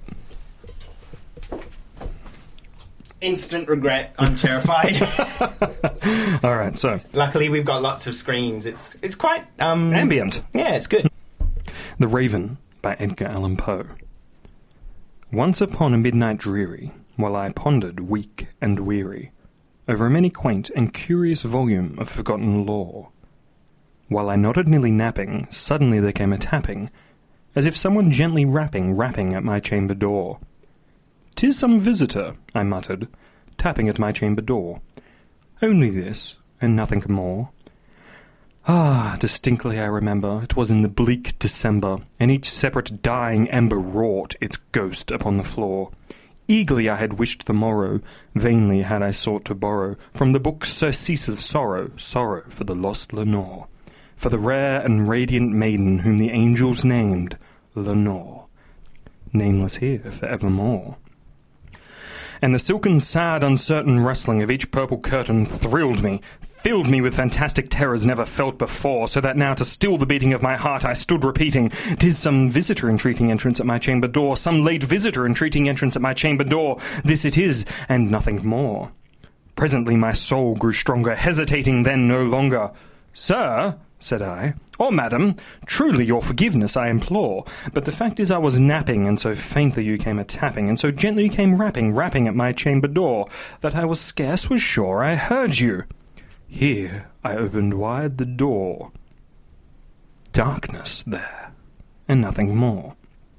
Instant regret. I'm terrified. All right, so Luckily, we've got lots of screens. It's it's quite um ambient. Yeah, it's good. The Raven by Edgar Allan Poe. Once upon a midnight dreary, while I pondered weak and weary over a many quaint and curious volume of forgotten lore, while I nodded nearly napping, suddenly there came a tapping, as if someone gently rapping, rapping at my chamber door. "'Tis some visitor," I muttered, tapping at my chamber door. "Only this, and nothing more." Ah, distinctly I remember, it was in the bleak December, and each separate dying ember wrought its ghost upon the floor. Eagerly I had wished the morrow, vainly had I sought to borrow from the book surcease of sorrow, sorrow for the lost Lenore, for the rare and radiant maiden whom the angels named Lenore, nameless here for evermore. And the silken, sad, uncertain rustling of each purple curtain thrilled me, filled me with fantastic terrors never felt before, so that now to still the beating of my heart I stood repeating, "'Tis some visitor entreating entrance at my chamber door, some late visitor entreating entrance at my chamber door, this it is, and nothing more." Presently my soul grew stronger, hesitating then no longer. "Sir," said I, "or madam, truly your forgiveness I implore, but the fact is I was napping, and so faintly you came a-tapping, and so gently you came rapping, rapping at my chamber door, that I was scarce was sure I heard you." Here I opened wide the door. Darkness there, and nothing more.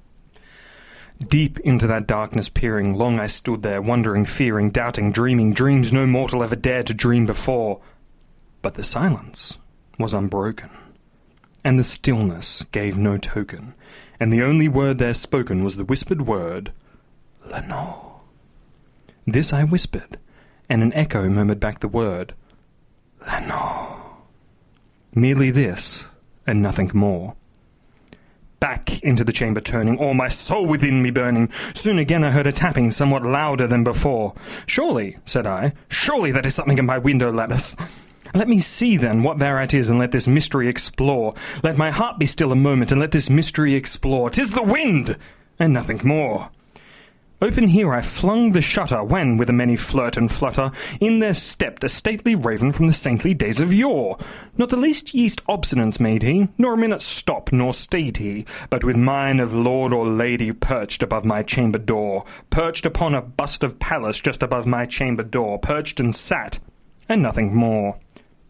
Deep into that darkness peering, long I stood there, wondering, fearing, doubting, dreaming, dreams no mortal ever dared to dream before. But the silence was unbroken, and the stillness gave no token, and the only word there spoken was the whispered word, "Lenore." This I whispered, and an echo murmured back the word, "Lenore." Merely this, and nothing more. Back into the chamber turning, all my soul within me burning, soon again I heard a tapping somewhat louder than before. "Surely," said I, "surely that is something at my window lattice. Let me see, then, what thereat is, and let this mystery explore. Let my heart be still a moment, and let this mystery explore. 'Tis the wind, and nothing more." Open here I flung the shutter, when, with a many flirt and flutter, in there stepped a stately raven from the saintly days of yore. Not the least yeast obstinance made he, nor a minute's stop, nor stayed he, but with mine of lord or lady perched above my chamber door, perched upon a bust of Pallas just above my chamber door, perched and sat, and nothing more.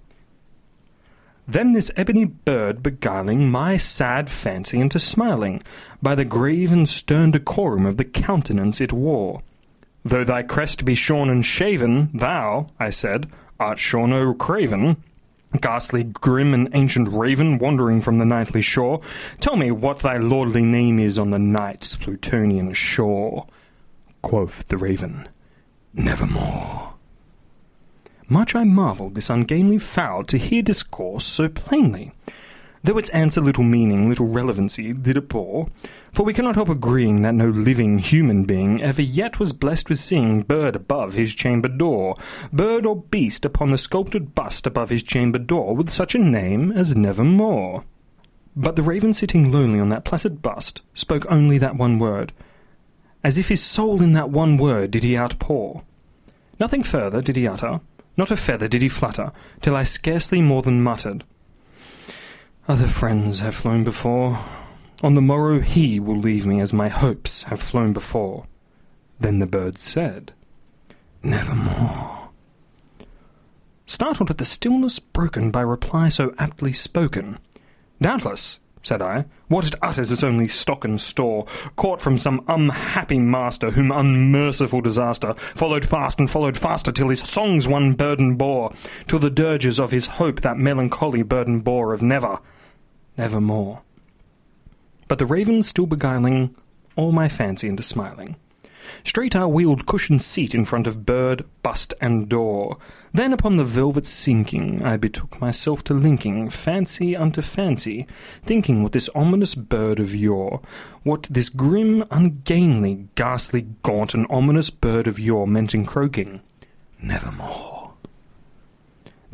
Then this ebony bird beguiling my sad fancy into smiling, by the grave and stern decorum of the countenance it wore. "Though thy crest be shorn and shaven, thou," I said, "art sure no craven. Ghastly, grim, and ancient raven, wandering from the nightly shore, tell me what thy lordly name is on the night's Plutonian shore." Quoth the raven, "Nevermore." Much I marvelled this ungainly fowl to hear discourse so plainly, though its answer little meaning, little relevancy did it bore, for we cannot help agreeing that no living human being ever yet was blessed with seeing bird above his chamber door, bird or beast upon the sculptured bust above his chamber door, with such a name as Nevermore. But the raven sitting lonely on that placid bust spoke only that one word, as if his soul in that one word did he outpour. Nothing further did he utter, not a feather did he flutter, till I scarcely more than muttered, "Other friends have flown before. On the morrow he will leave me as my hopes have flown before." Then the bird said, "Nevermore." Startled at the stillness broken by reply so aptly spoken, "Doubtless," said I, "what it utters is only stock and store, caught from some unhappy master, whom unmerciful disaster followed fast and followed faster, till his songs one burden bore, till the dirges of his hope that melancholy burden bore of never, nevermore." But the raven still beguiling all my fancy into smiling. Straight I wheeled cushioned seat in front of bird, bust, and door. Then upon the velvet sinking, I betook myself to linking fancy unto fancy, thinking what this ominous bird of yore, what this grim, ungainly, ghastly, gaunt, and ominous bird of yore meant in croaking, "Nevermore."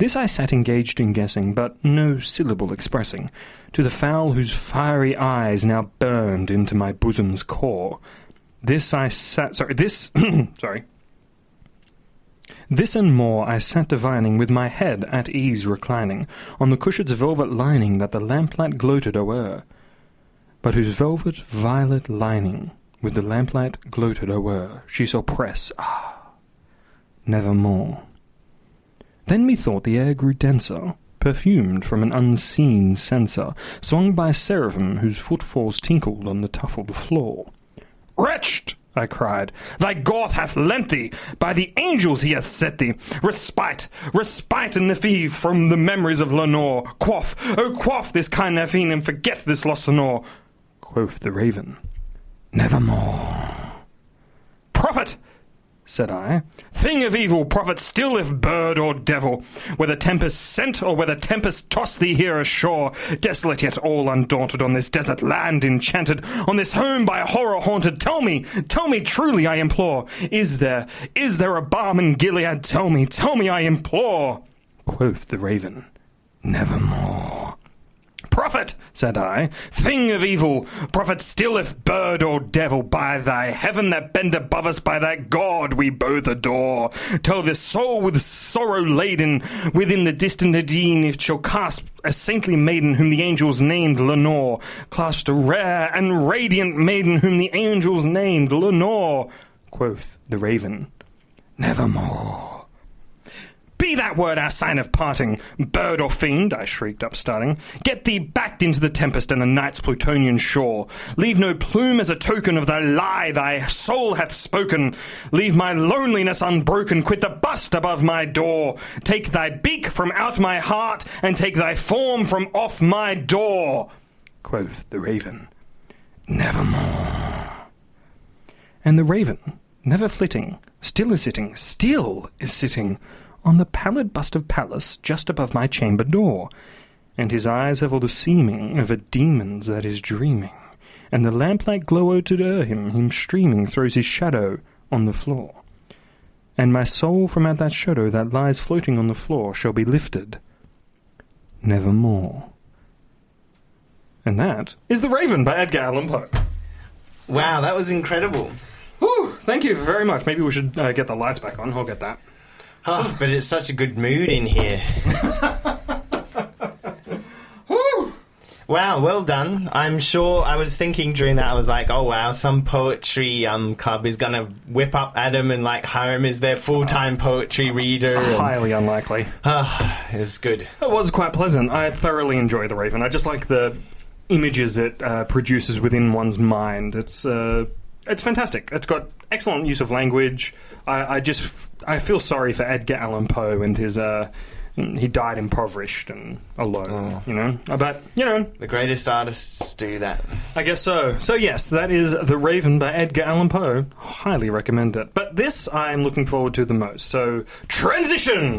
This I sat engaged in guessing, but no syllable expressing, to the fowl whose fiery eyes now burned into my bosom's core. This I sat... Sorry, this... sorry. This and more I sat divining, with my head at ease reclining, on the cushion's velvet lining that the lamplight gloated o'er, but whose velvet violet lining, with the lamplight gloated o'er, she shall press, ah, nevermore. Then methought the air grew denser, perfumed from an unseen censer, swung by seraphim whose footfalls tinkled on the tuffled floor. "Wretched!" I cried, "thy Goth hath lent thee, by the angels he hath set thee, respite, respite and nephew from the memories of Lenore. Quaff, oh quaff this kind Nephine, and forget this lost Lenore." Quoth the raven, "Nevermore." "Prophet!" said I, "thing of evil, prophet still, if bird or devil, whether tempest sent or whether tempest tossed thee here ashore, desolate yet all undaunted, on this desert land enchanted, on this home by horror haunted, tell me, tell me truly, I implore, is there, is there a balm in Gilead? Tell me, tell me, I implore." Quoth the raven, "Nevermore." "Prophet!" said I, "thing of evil, prophet still, if bird or devil, by thy heaven that bend above us, by that God we both adore, tell this soul with sorrow laden, within the distant Edene, if shall clasp a saintly maiden whom the angels named Lenore, clasped a rare and radiant maiden whom the angels named Lenore." Quoth the raven, "Nevermore." "Be that word our sign of parting, bird or fiend," I shrieked, upstarting. "Get thee backed into the tempest and the night's Plutonian shore. Leave no plume as a token of thy lie thy soul hath spoken. Leave my loneliness unbroken, quit the bust above my door. Take thy beak from out my heart, and take thy form from off my door." Quoth the raven, "Nevermore." And the raven, never flitting, still is sitting, still is sitting, on the pallid bust of Pallas just above my chamber door, and his eyes have all the seeming of a demon's that is dreaming, and the lamplight glow to o'er him, him streaming throws his shadow on the floor. And my soul from out that shadow that lies floating on the floor shall be lifted nevermore. And that is The Raven by Edgar Allan Poe. Wow, that was incredible. Whew, thank you very much. Maybe we should uh, get the lights back on. I'll get that. Oh, but it's such a good mood in here. Wow, well done. I'm sure I was thinking during that, I was like, oh wow, some poetry um, club is going to whip up Adam and like hire him as their full-time poetry reader. And, highly unlikely. Uh, it was good. It was quite pleasant. I thoroughly enjoy The Raven. I just like the images it uh, produces within one's mind. It's uh, it's fantastic. It's got excellent use of language. I, I just I feel sorry for Edgar Allan Poe and his. Uh, he died impoverished and alone, oh. you know. But you know, the greatest artists do that. I guess so. So yes, that is The Raven by Edgar Allan Poe. Highly recommend it. But this I'm looking forward to the most. So transition.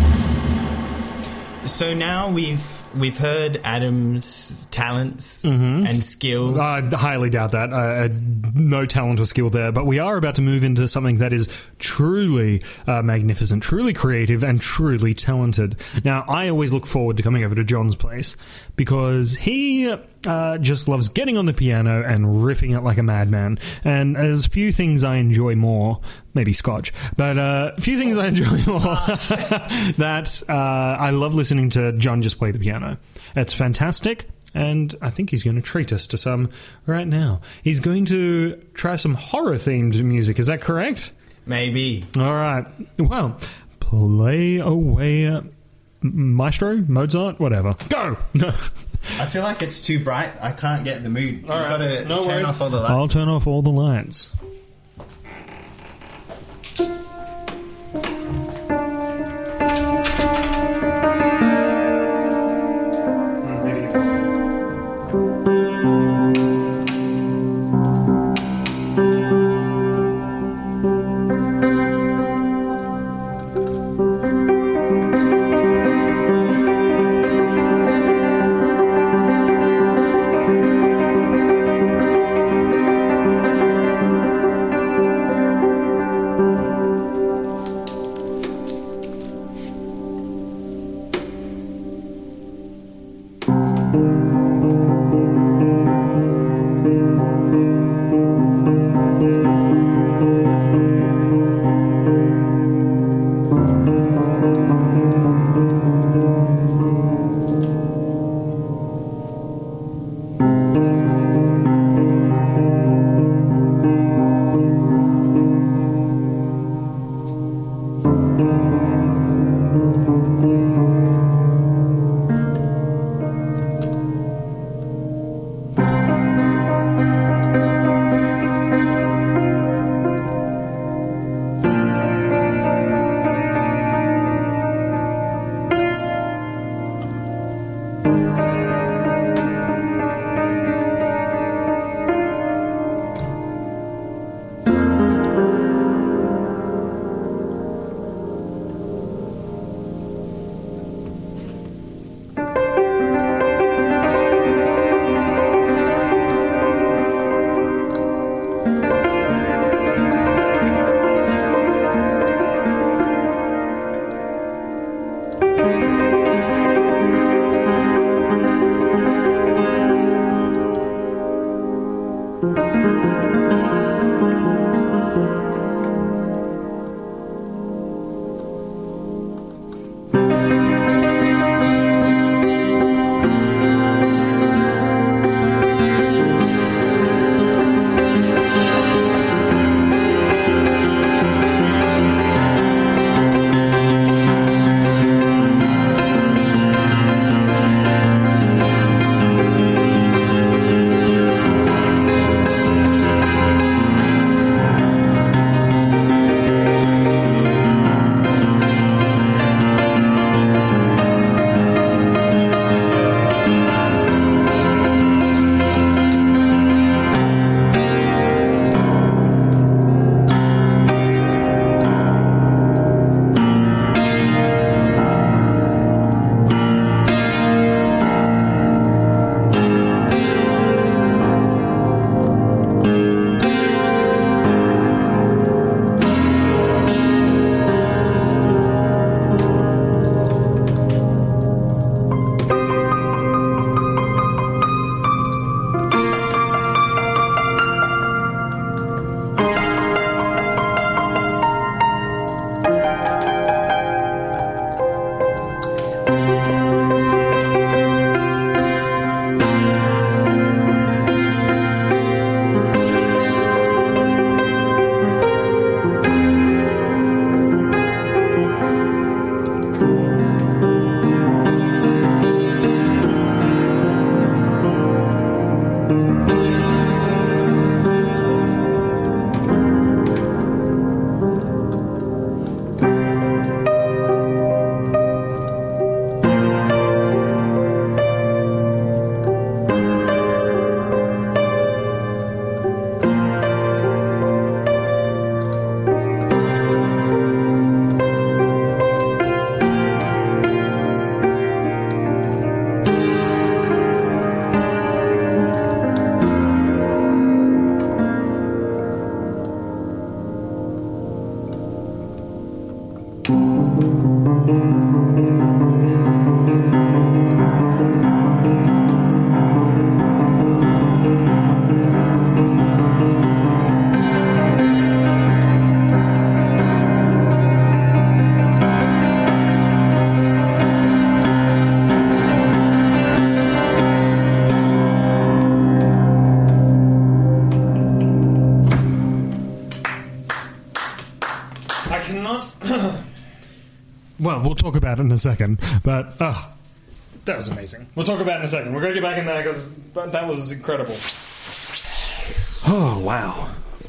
So now we've. We've heard Adam's talents mm-hmm. and skill. I highly doubt that. Uh, no talent or skill there. But we are about to move into something that is truly uh, magnificent, truly creative, and truly talented. Now, I always look forward to coming over to John's place because he uh, just loves getting on the piano and riffing it like a madman. And there's few things I enjoy more, maybe Scotch, but uh, a few things I enjoy more that uh, I love listening to John just play the piano. It's fantastic, and I think he's going to treat us to some right now. He's going to try some horror-themed music, is that correct? Maybe. All right. Well, play away, Maestro, Mozart, whatever. Go! I feel like it's too bright. I can't get the mood. All You've right. got to No turn worries. off all the lights. I'll turn off all the lights. Well, we'll talk about it in a second, but oh, that was amazing. We'll talk about it in a second. We're going to get back in there because that was incredible. Oh, wow.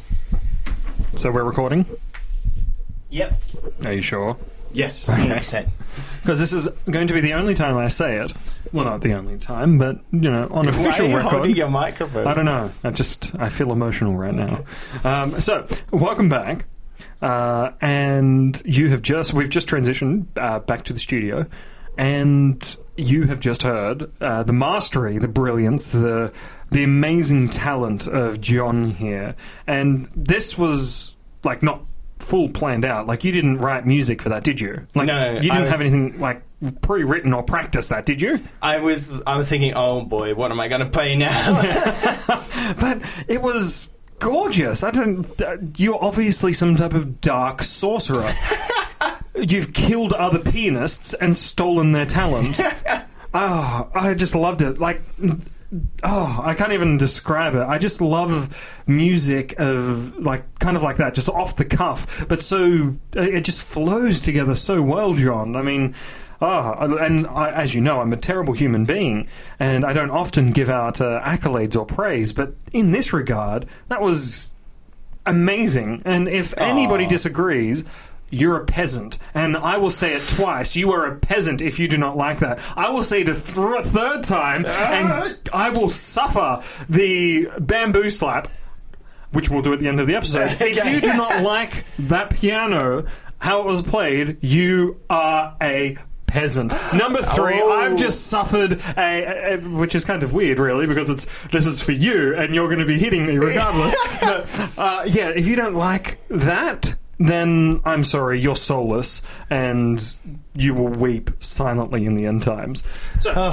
So we're recording? Yep. Are you sure? Yes, one hundred percent. Because this is going to be the only time I say it. Well, not the only time, but, you know, on official Why are you record. holding your microphone? I don't know. I just, I feel emotional right now. Um, so, welcome back. Uh, and you have just, we've just transitioned uh, back to the studio, and you have just heard uh, the mastery, the brilliance, the the amazing talent of John here. And this was, like, not full planned out. Like, you didn't write music for that, did you? Like, No, you didn't I- have anything, like, pre-written or practiced that, did you? I was, I was thinking, oh boy, what am I going to play now? But it was gorgeous. I don't. Uh, you're obviously some type of dark sorcerer. You've killed other pianists and stolen their talent. Oh, I just loved it. Like, oh, I can't even describe it. I just love music of like kind of like that, just off the cuff, but so it just flows together so well, John. I mean. Oh, and I, as you know, I'm a terrible human being, and I don't often give out uh, accolades or praise, but in this regard, that was amazing. And if Aww. anybody disagrees, you're a peasant. And I will say it twice. You are a peasant if you do not like that. I will say it a th- third time, and I will suffer the bamboo slap, which we'll do at the end of the episode. If you do not like that piano, how it was played, you are a peasant. Number three, Oh. I've just suffered a, a, a, which is kind of weird, really, because it's this is for you, and you're going to be hitting me regardless. But uh, yeah, if you don't like that, then I'm sorry, you're soulless, and you will weep silently in the end times. So, Oh.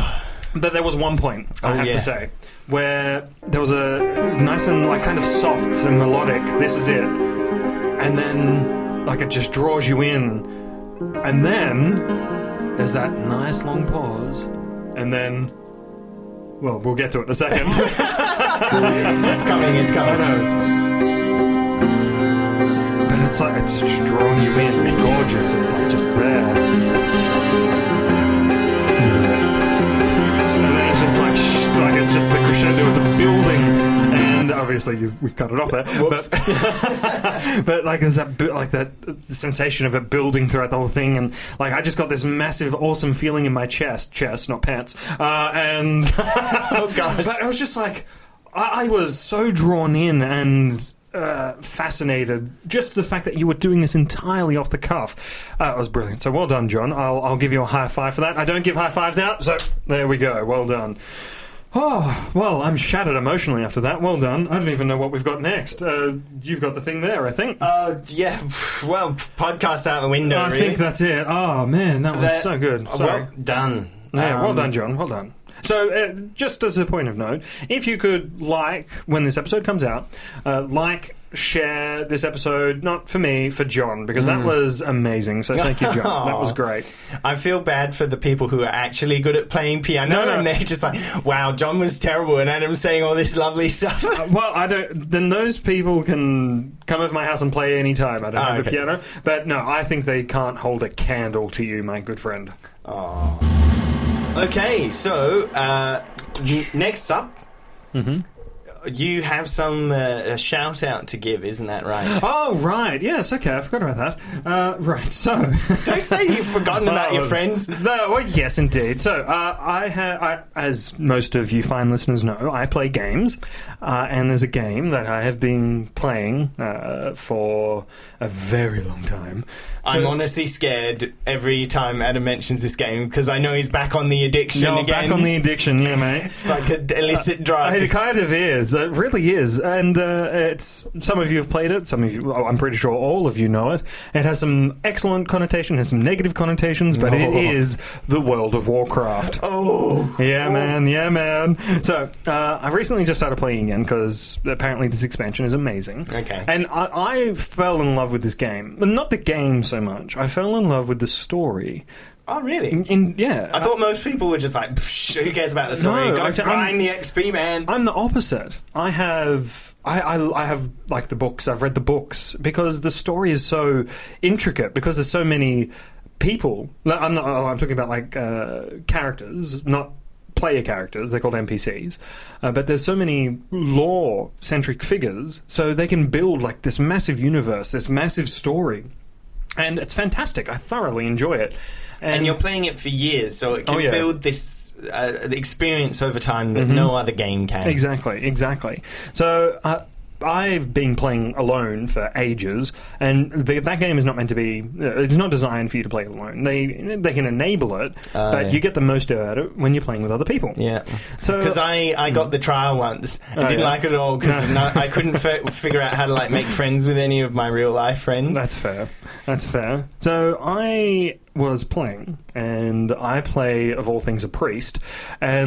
But there was one point, I Oh, have yeah. to say, where there was a nice and like kind of soft and melodic, this is it. And then like it just draws you in. And then there's that nice long pause. And then, well, we'll get to it in a second. It's coming, it's I coming. know. But it's like, it's just drawing you in. It's gorgeous. It's like just there. This is it. And then it's just like, sh- like it's just the crescendo. It's a building, and obviously you've we cut it off there. Whoops. But, but like there's that bu- like that sensation of it building throughout the whole thing, and like I just got this massive, awesome feeling in my chest, chest, not pants, uh, and Oh, gosh. But I was just like, I, I was so drawn in and. Uh, fascinated. Just the fact that you were doing this entirely off the cuff uh, was brilliant. So well done, John. I'll, I'll give you a high five for that. I don't give high fives out, so there we go. Well done. Oh, well, I'm shattered emotionally after that. Well done. I don't even know what we've got next. Uh, you've got the thing there, I think. Uh, yeah, well, podcast out the window, I really. think that's it. Oh, man, that was That- so good. Uh, Sorry. Well done. Yeah, well Um, done, John. Well done. So, uh, just as a point of note, if you could like, when this episode comes out, uh, like, share this episode, not for me, for John, because that was amazing. So thank you, John. That was great. I feel bad for the people who are actually good at playing piano, No, no. and they're just like, wow, John was terrible, and Adam's saying all this lovely stuff. Well, I don't. Then those people can come over my house and play any time. I don't Oh, have okay. a piano, but no, I think they can't hold a candle to you, my good friend. Oh. Okay, so uh, n- next up, Mm-hmm. you have some uh, a shout out to give, isn't that right? Oh, right. Yes. Okay. I forgot about that. Uh, right. So. Don't say you've forgotten about your Oh, friends. No, well, yes, indeed. So, uh, I have, I, as most of you fine listeners know, I play games, uh, and there's a game that I have been playing uh, for a very long time. I'm So- honestly scared every time Adam mentions this game because I know he's back on the addiction No, again. back on the addiction, yeah, mate. It's like an illicit drug. It kind of is. It really is. And uh, it's some of you have played it. Some of you, oh, I'm pretty sure all of you know it. It has some excellent connotation, has some negative connotations, but it Oh. is the World of Warcraft. Oh, Yeah, man. Yeah, man. So, uh, I recently just started playing again because apparently this expansion is amazing. Okay. And I, I fell in love with this game. Not the game so much. I fell in love with the story. oh, really? In, in yeah. I thought most people were just like, "Psh, who cares about the story? No, You've got I'm- to grind the X P, man. I'm the opposite. I have I, I, I have like the books. I've read the books because the story is so intricate. Because there's so many people. No, I'm not. oh, I'm talking about like uh, characters, not player characters. They're called N P Cs. Uh, but there's so many lore-centric figures, so they can build like this massive universe, this massive story, and it's fantastic. I thoroughly enjoy it. And you're playing it for years, so it can Oh, yeah. build this uh, experience over time that no other game can. Exactly, exactly. So uh, I've been playing alone for ages, and the, that game is not meant to be. Uh, it's not designed for you to play alone. They they can enable it, Uh, but yeah. you get the most out of it when you're playing with other people. Yeah, So because I, I got the trial once. I Oh, didn't yeah. like it at all because no, I couldn't fi- figure out how to like make friends with any of my real life friends. That's fair. That's fair. So I was playing, and I play, of all things, a priest, and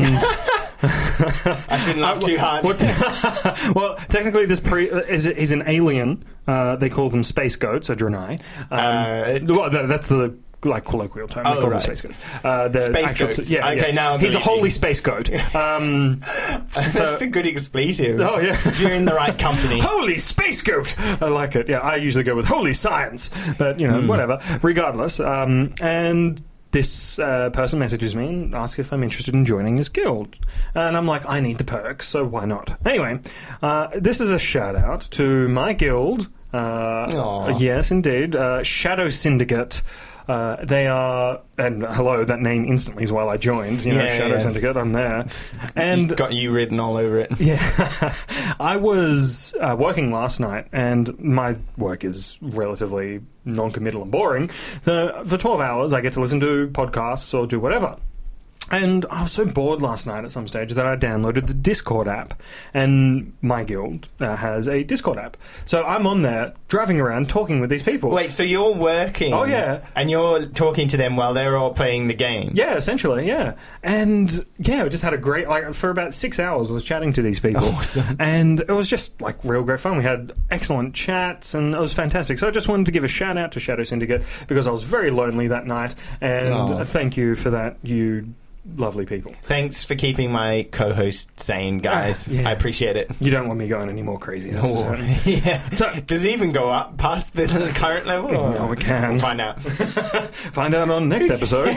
I shouldn't laugh too hard. What- well, technically, this pre is he's an alien. Uh, they call them space goats, or Draenei. Um, Uh, well, that, that's the like colloquial term. They Oh, call right. them space goats. Uh, the Space actual- goats. Yeah, Okay, yeah. now I he's a believe you. holy space goat. Um, That's so- a good expletive. oh yeah. If you're in the right company. Holy space goat! I like it. Yeah, I usually go with holy science, but you know, Hmm. whatever. Regardless, um, and this uh, person messages me and asks if I'm interested in joining his guild, and I'm like, I need the perks, so why not? Anyway, uh, this is a shout out to my guild. Uh, Aw. yes, indeed, uh, Shadow Syndicate. Uh, they are, and hello, that name instantly is while I joined. You know, Yeah, Shadow yeah. Syndicate. I'm there, And and got you written all over it. yeah, I was uh, working last night, and my work is relatively non-committal and boring. So for twelve hours, I get to listen to podcasts or do whatever. And I was so bored last night at some stage that I downloaded the Discord app. And my guild uh, has a Discord app. So I'm on there, driving around, talking with these people. Wait, so you're working? Oh, yeah. And you're talking to them while they're all playing the game? Yeah, essentially, yeah. And, yeah, we just had a great... Like, for about six hours, I was chatting to these people. Awesome. And it was just, like, real great fun. We had excellent chats, and it was fantastic. So I just wanted to give a shout-out to Shadow Syndicate, because I was very lonely that night. And Oh. thank you for that, you... lovely people. Thanks for keeping my co-host sane, guys. Ah, yeah. I appreciate it. You don't want me going any more crazy. That's for certain. yeah. So- Does it even go up past the current level? Or? No, we can. We'll find out. Find out on next episode.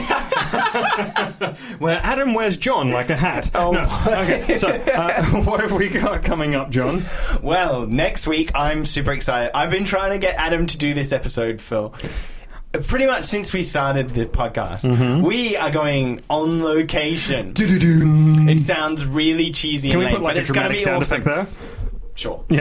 Where Adam wears John like a hat. Oh, no. Okay, so uh, what have we got coming up, John? Well, next week, I'm super excited. I've been trying to get Adam to do this episode, Phil. Pretty much since we started the podcast, Mm-hmm. we are going on location. Do-do-do. It sounds really cheesy Can and we lame, put like but a it's going to dramatic be sound awesome. effect there? Sure. Yeah.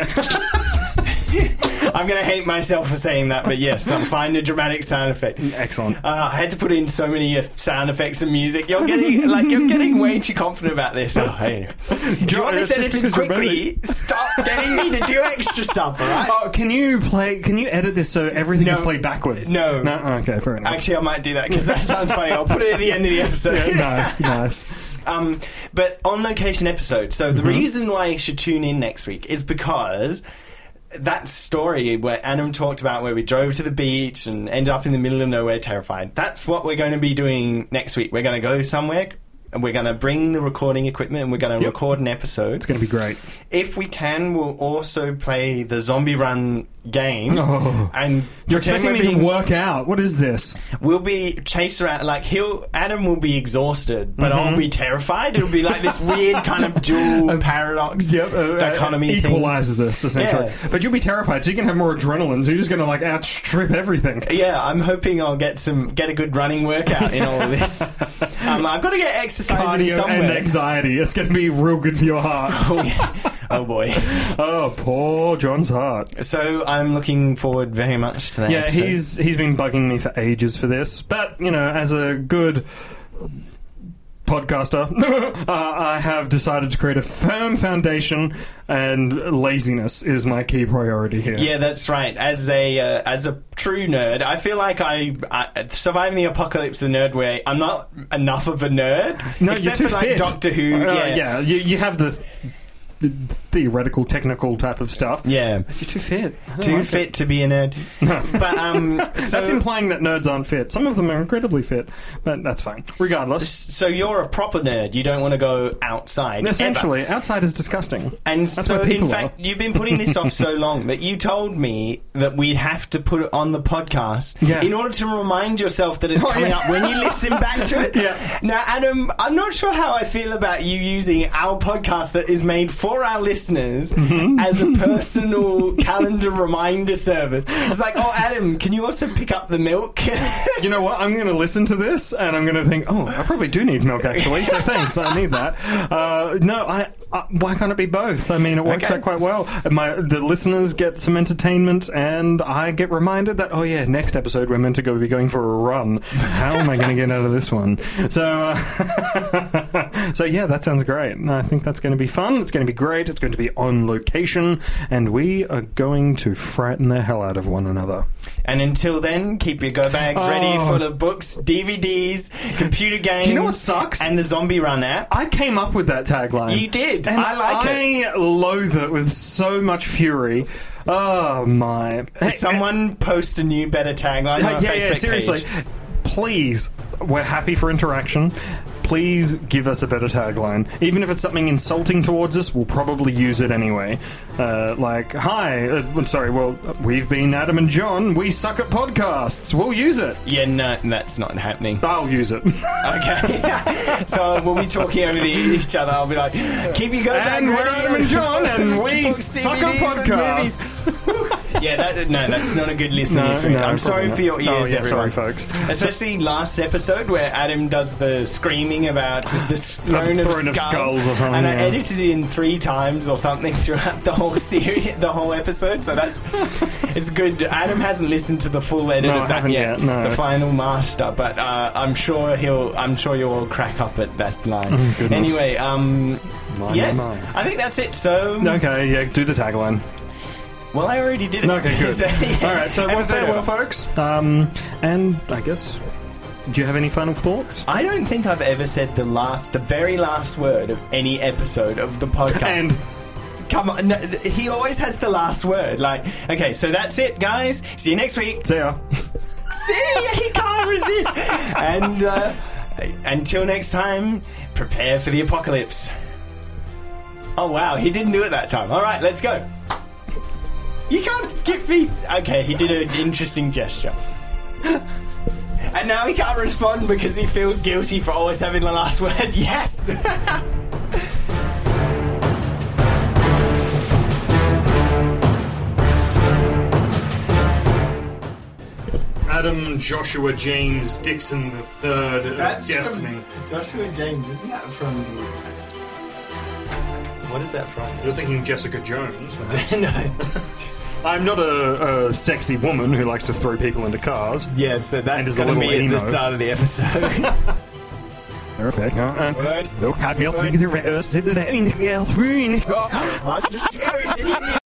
I'm going to hate myself for saying that, but yes, I'll find a dramatic sound effect. Excellent. Uh, I had to put in so many uh, sound effects and music. You're getting like you're getting way too confident about this. Oh, hey. If you want It's this just edited because you're quickly, stop getting me to do extra stuff, all right? Oh, can you play? Can you edit this so everything is No. played backwards? No. No. Okay, fair enough. Actually, I might do that because that sounds funny. I'll put it at the end of the episode. Yeah, nice, nice. Um, but on location episode. So the reason why you should tune in next week is because that story where Adam talked about where we drove to the beach and ended up in the middle of nowhere terrified. That's what we're going to be doing next week. We're going to go somewhere and we're going to bring the recording equipment and we're going to Yep. record an episode. It's going to be great. If we can, we'll also play the Zombie Run game. Oh. And You're pretend expecting me we're to being- work out. What is this? We'll be chased around, like, he'll, Adam will be exhausted, but Mm-hmm. I'll be terrified. It'll be like this weird kind of dual paradox Yep, uh, dichotomy uh, thing. equalizes this essentially. Yeah. But you'll be terrified, so you can have more adrenaline. So you're just going to like outstrip everything. Yeah, I'm hoping I'll get some, get a good running workout in all of this. um, I've got to get exercise in Cardio somewhere. and anxiety. It's going to be real good for your heart. Oh, yeah. Oh, boy. Oh, poor John's heart. So I'm looking forward very much to that Yeah, episode. he's he's been bugging me for ages for this, but you know, as a good podcaster, uh, I have decided to create a firm foundation, and laziness is my key priority here. Yeah, that's right. As a uh, as a true nerd, I feel like I, I surviving the apocalypse the nerd way. I'm not enough of a nerd, No, except you're for too like fit. Doctor Who. Uh, yeah, yeah, you, you have the th- theoretical, technical type of stuff. yeah. But you're too fit. I don't Too like fit it. to be a nerd. But um, so That's implying that nerds aren't fit. Some of them are incredibly fit, but that's fine. Regardless, so you're a proper nerd. You don't want to go outside. ever. essentially, outside is disgusting. And That's so, where in people fact, are. you've been putting this off so long that you told me that we'd have to put it on the podcast Yeah. in order to remind yourself that it's Oh, coming yeah. up when you listen back to it. Yeah. Now, Adam, I'm not sure how I feel about you using our podcast that is made for our listeners Mm-hmm. as a personal calendar reminder service. It's like, oh, Adam, can you also pick up the milk? You know what? I'm going to listen to this, and I'm going to think, oh, I probably do need milk, actually, so thanks, I need that. Uh, no, I, I, why can't it be both? I mean, it works Okay. out quite well. My The listeners get some entertainment, and I get reminded that, oh, yeah, next episode we're meant to go be going for a run. How am I going to get out of this one? So, uh, so yeah, that sounds great. And I think that's going to be fun. It's going to be great. It's going to be on location, and we are going to frighten the hell out of one another. And until then, keep your go bags Oh. ready full of books, D V Ds, computer games. You know what sucks? And the Zombie Run app. I came up with that tagline. You did. And I like it. I loathe it with so much fury. Oh my! Hey, Someone post a new, better tagline hey, on our yeah, Facebook yeah, seriously. page. Please, we're happy for interaction. Please give us a better tagline. Even if it's something insulting towards us, we'll probably use it anyway. Uh, like, hi, uh, I'm sorry, well, we've been Adam and John. We suck at podcasts. We'll use it. Yeah, no, that's not happening. I'll use it. Okay. So we'll be talking over the, each other. I'll be like, keep your go bag And we're ready. Adam and John, and we Books, suck at D V Ds, and podcasts. movies. Yeah, that, no, that's not a good listening No, experience. no, I'm sorry probably for your not. ears, Oh, yeah, everyone. sorry, folks. Especially last episode where Adam does the screaming thing about the throne, of, throne of skull, skulls or something, and I yeah. edited it in three times or something throughout the whole series, the whole episode. So that's it's good. Adam hasn't listened to the full edit No, I of that haven't yet, yet, no. the final master, but uh, I'm sure he'll. I'm sure you'll all crack up at that line. Oh, goodness. Anyway, um, My, yes, my, my. I think that's it. So, Okay, yeah, do the tagline. well, I already did it. Okay, good. So, yeah, All right, so what's episode that, well, over. folks? Um, and I guess, do you have any final thoughts? I don't think I've ever said the last, the very last word of any episode of the podcast. And Come on, no, he always has the last word. Like, okay, so that's it, guys. See you next week. see ya. See, he can't resist. And uh, until next time, prepare for the apocalypse. Oh wow, he didn't do it that time. All right, let's go. You can't give me. Okay, he did an interesting gesture. And now he can't respond because he feels guilty for always having the last word. Yes! Adam Joshua James Dixon the Third of Destiny. Joshua James, isn't that from... What is that from? You're thinking Jessica Jones, perhaps? No. I'm not a, a sexy woman who likes to throw people into cars. Yeah, so And that's is a going to little be at emo. the start of the episode. Perfect. Words.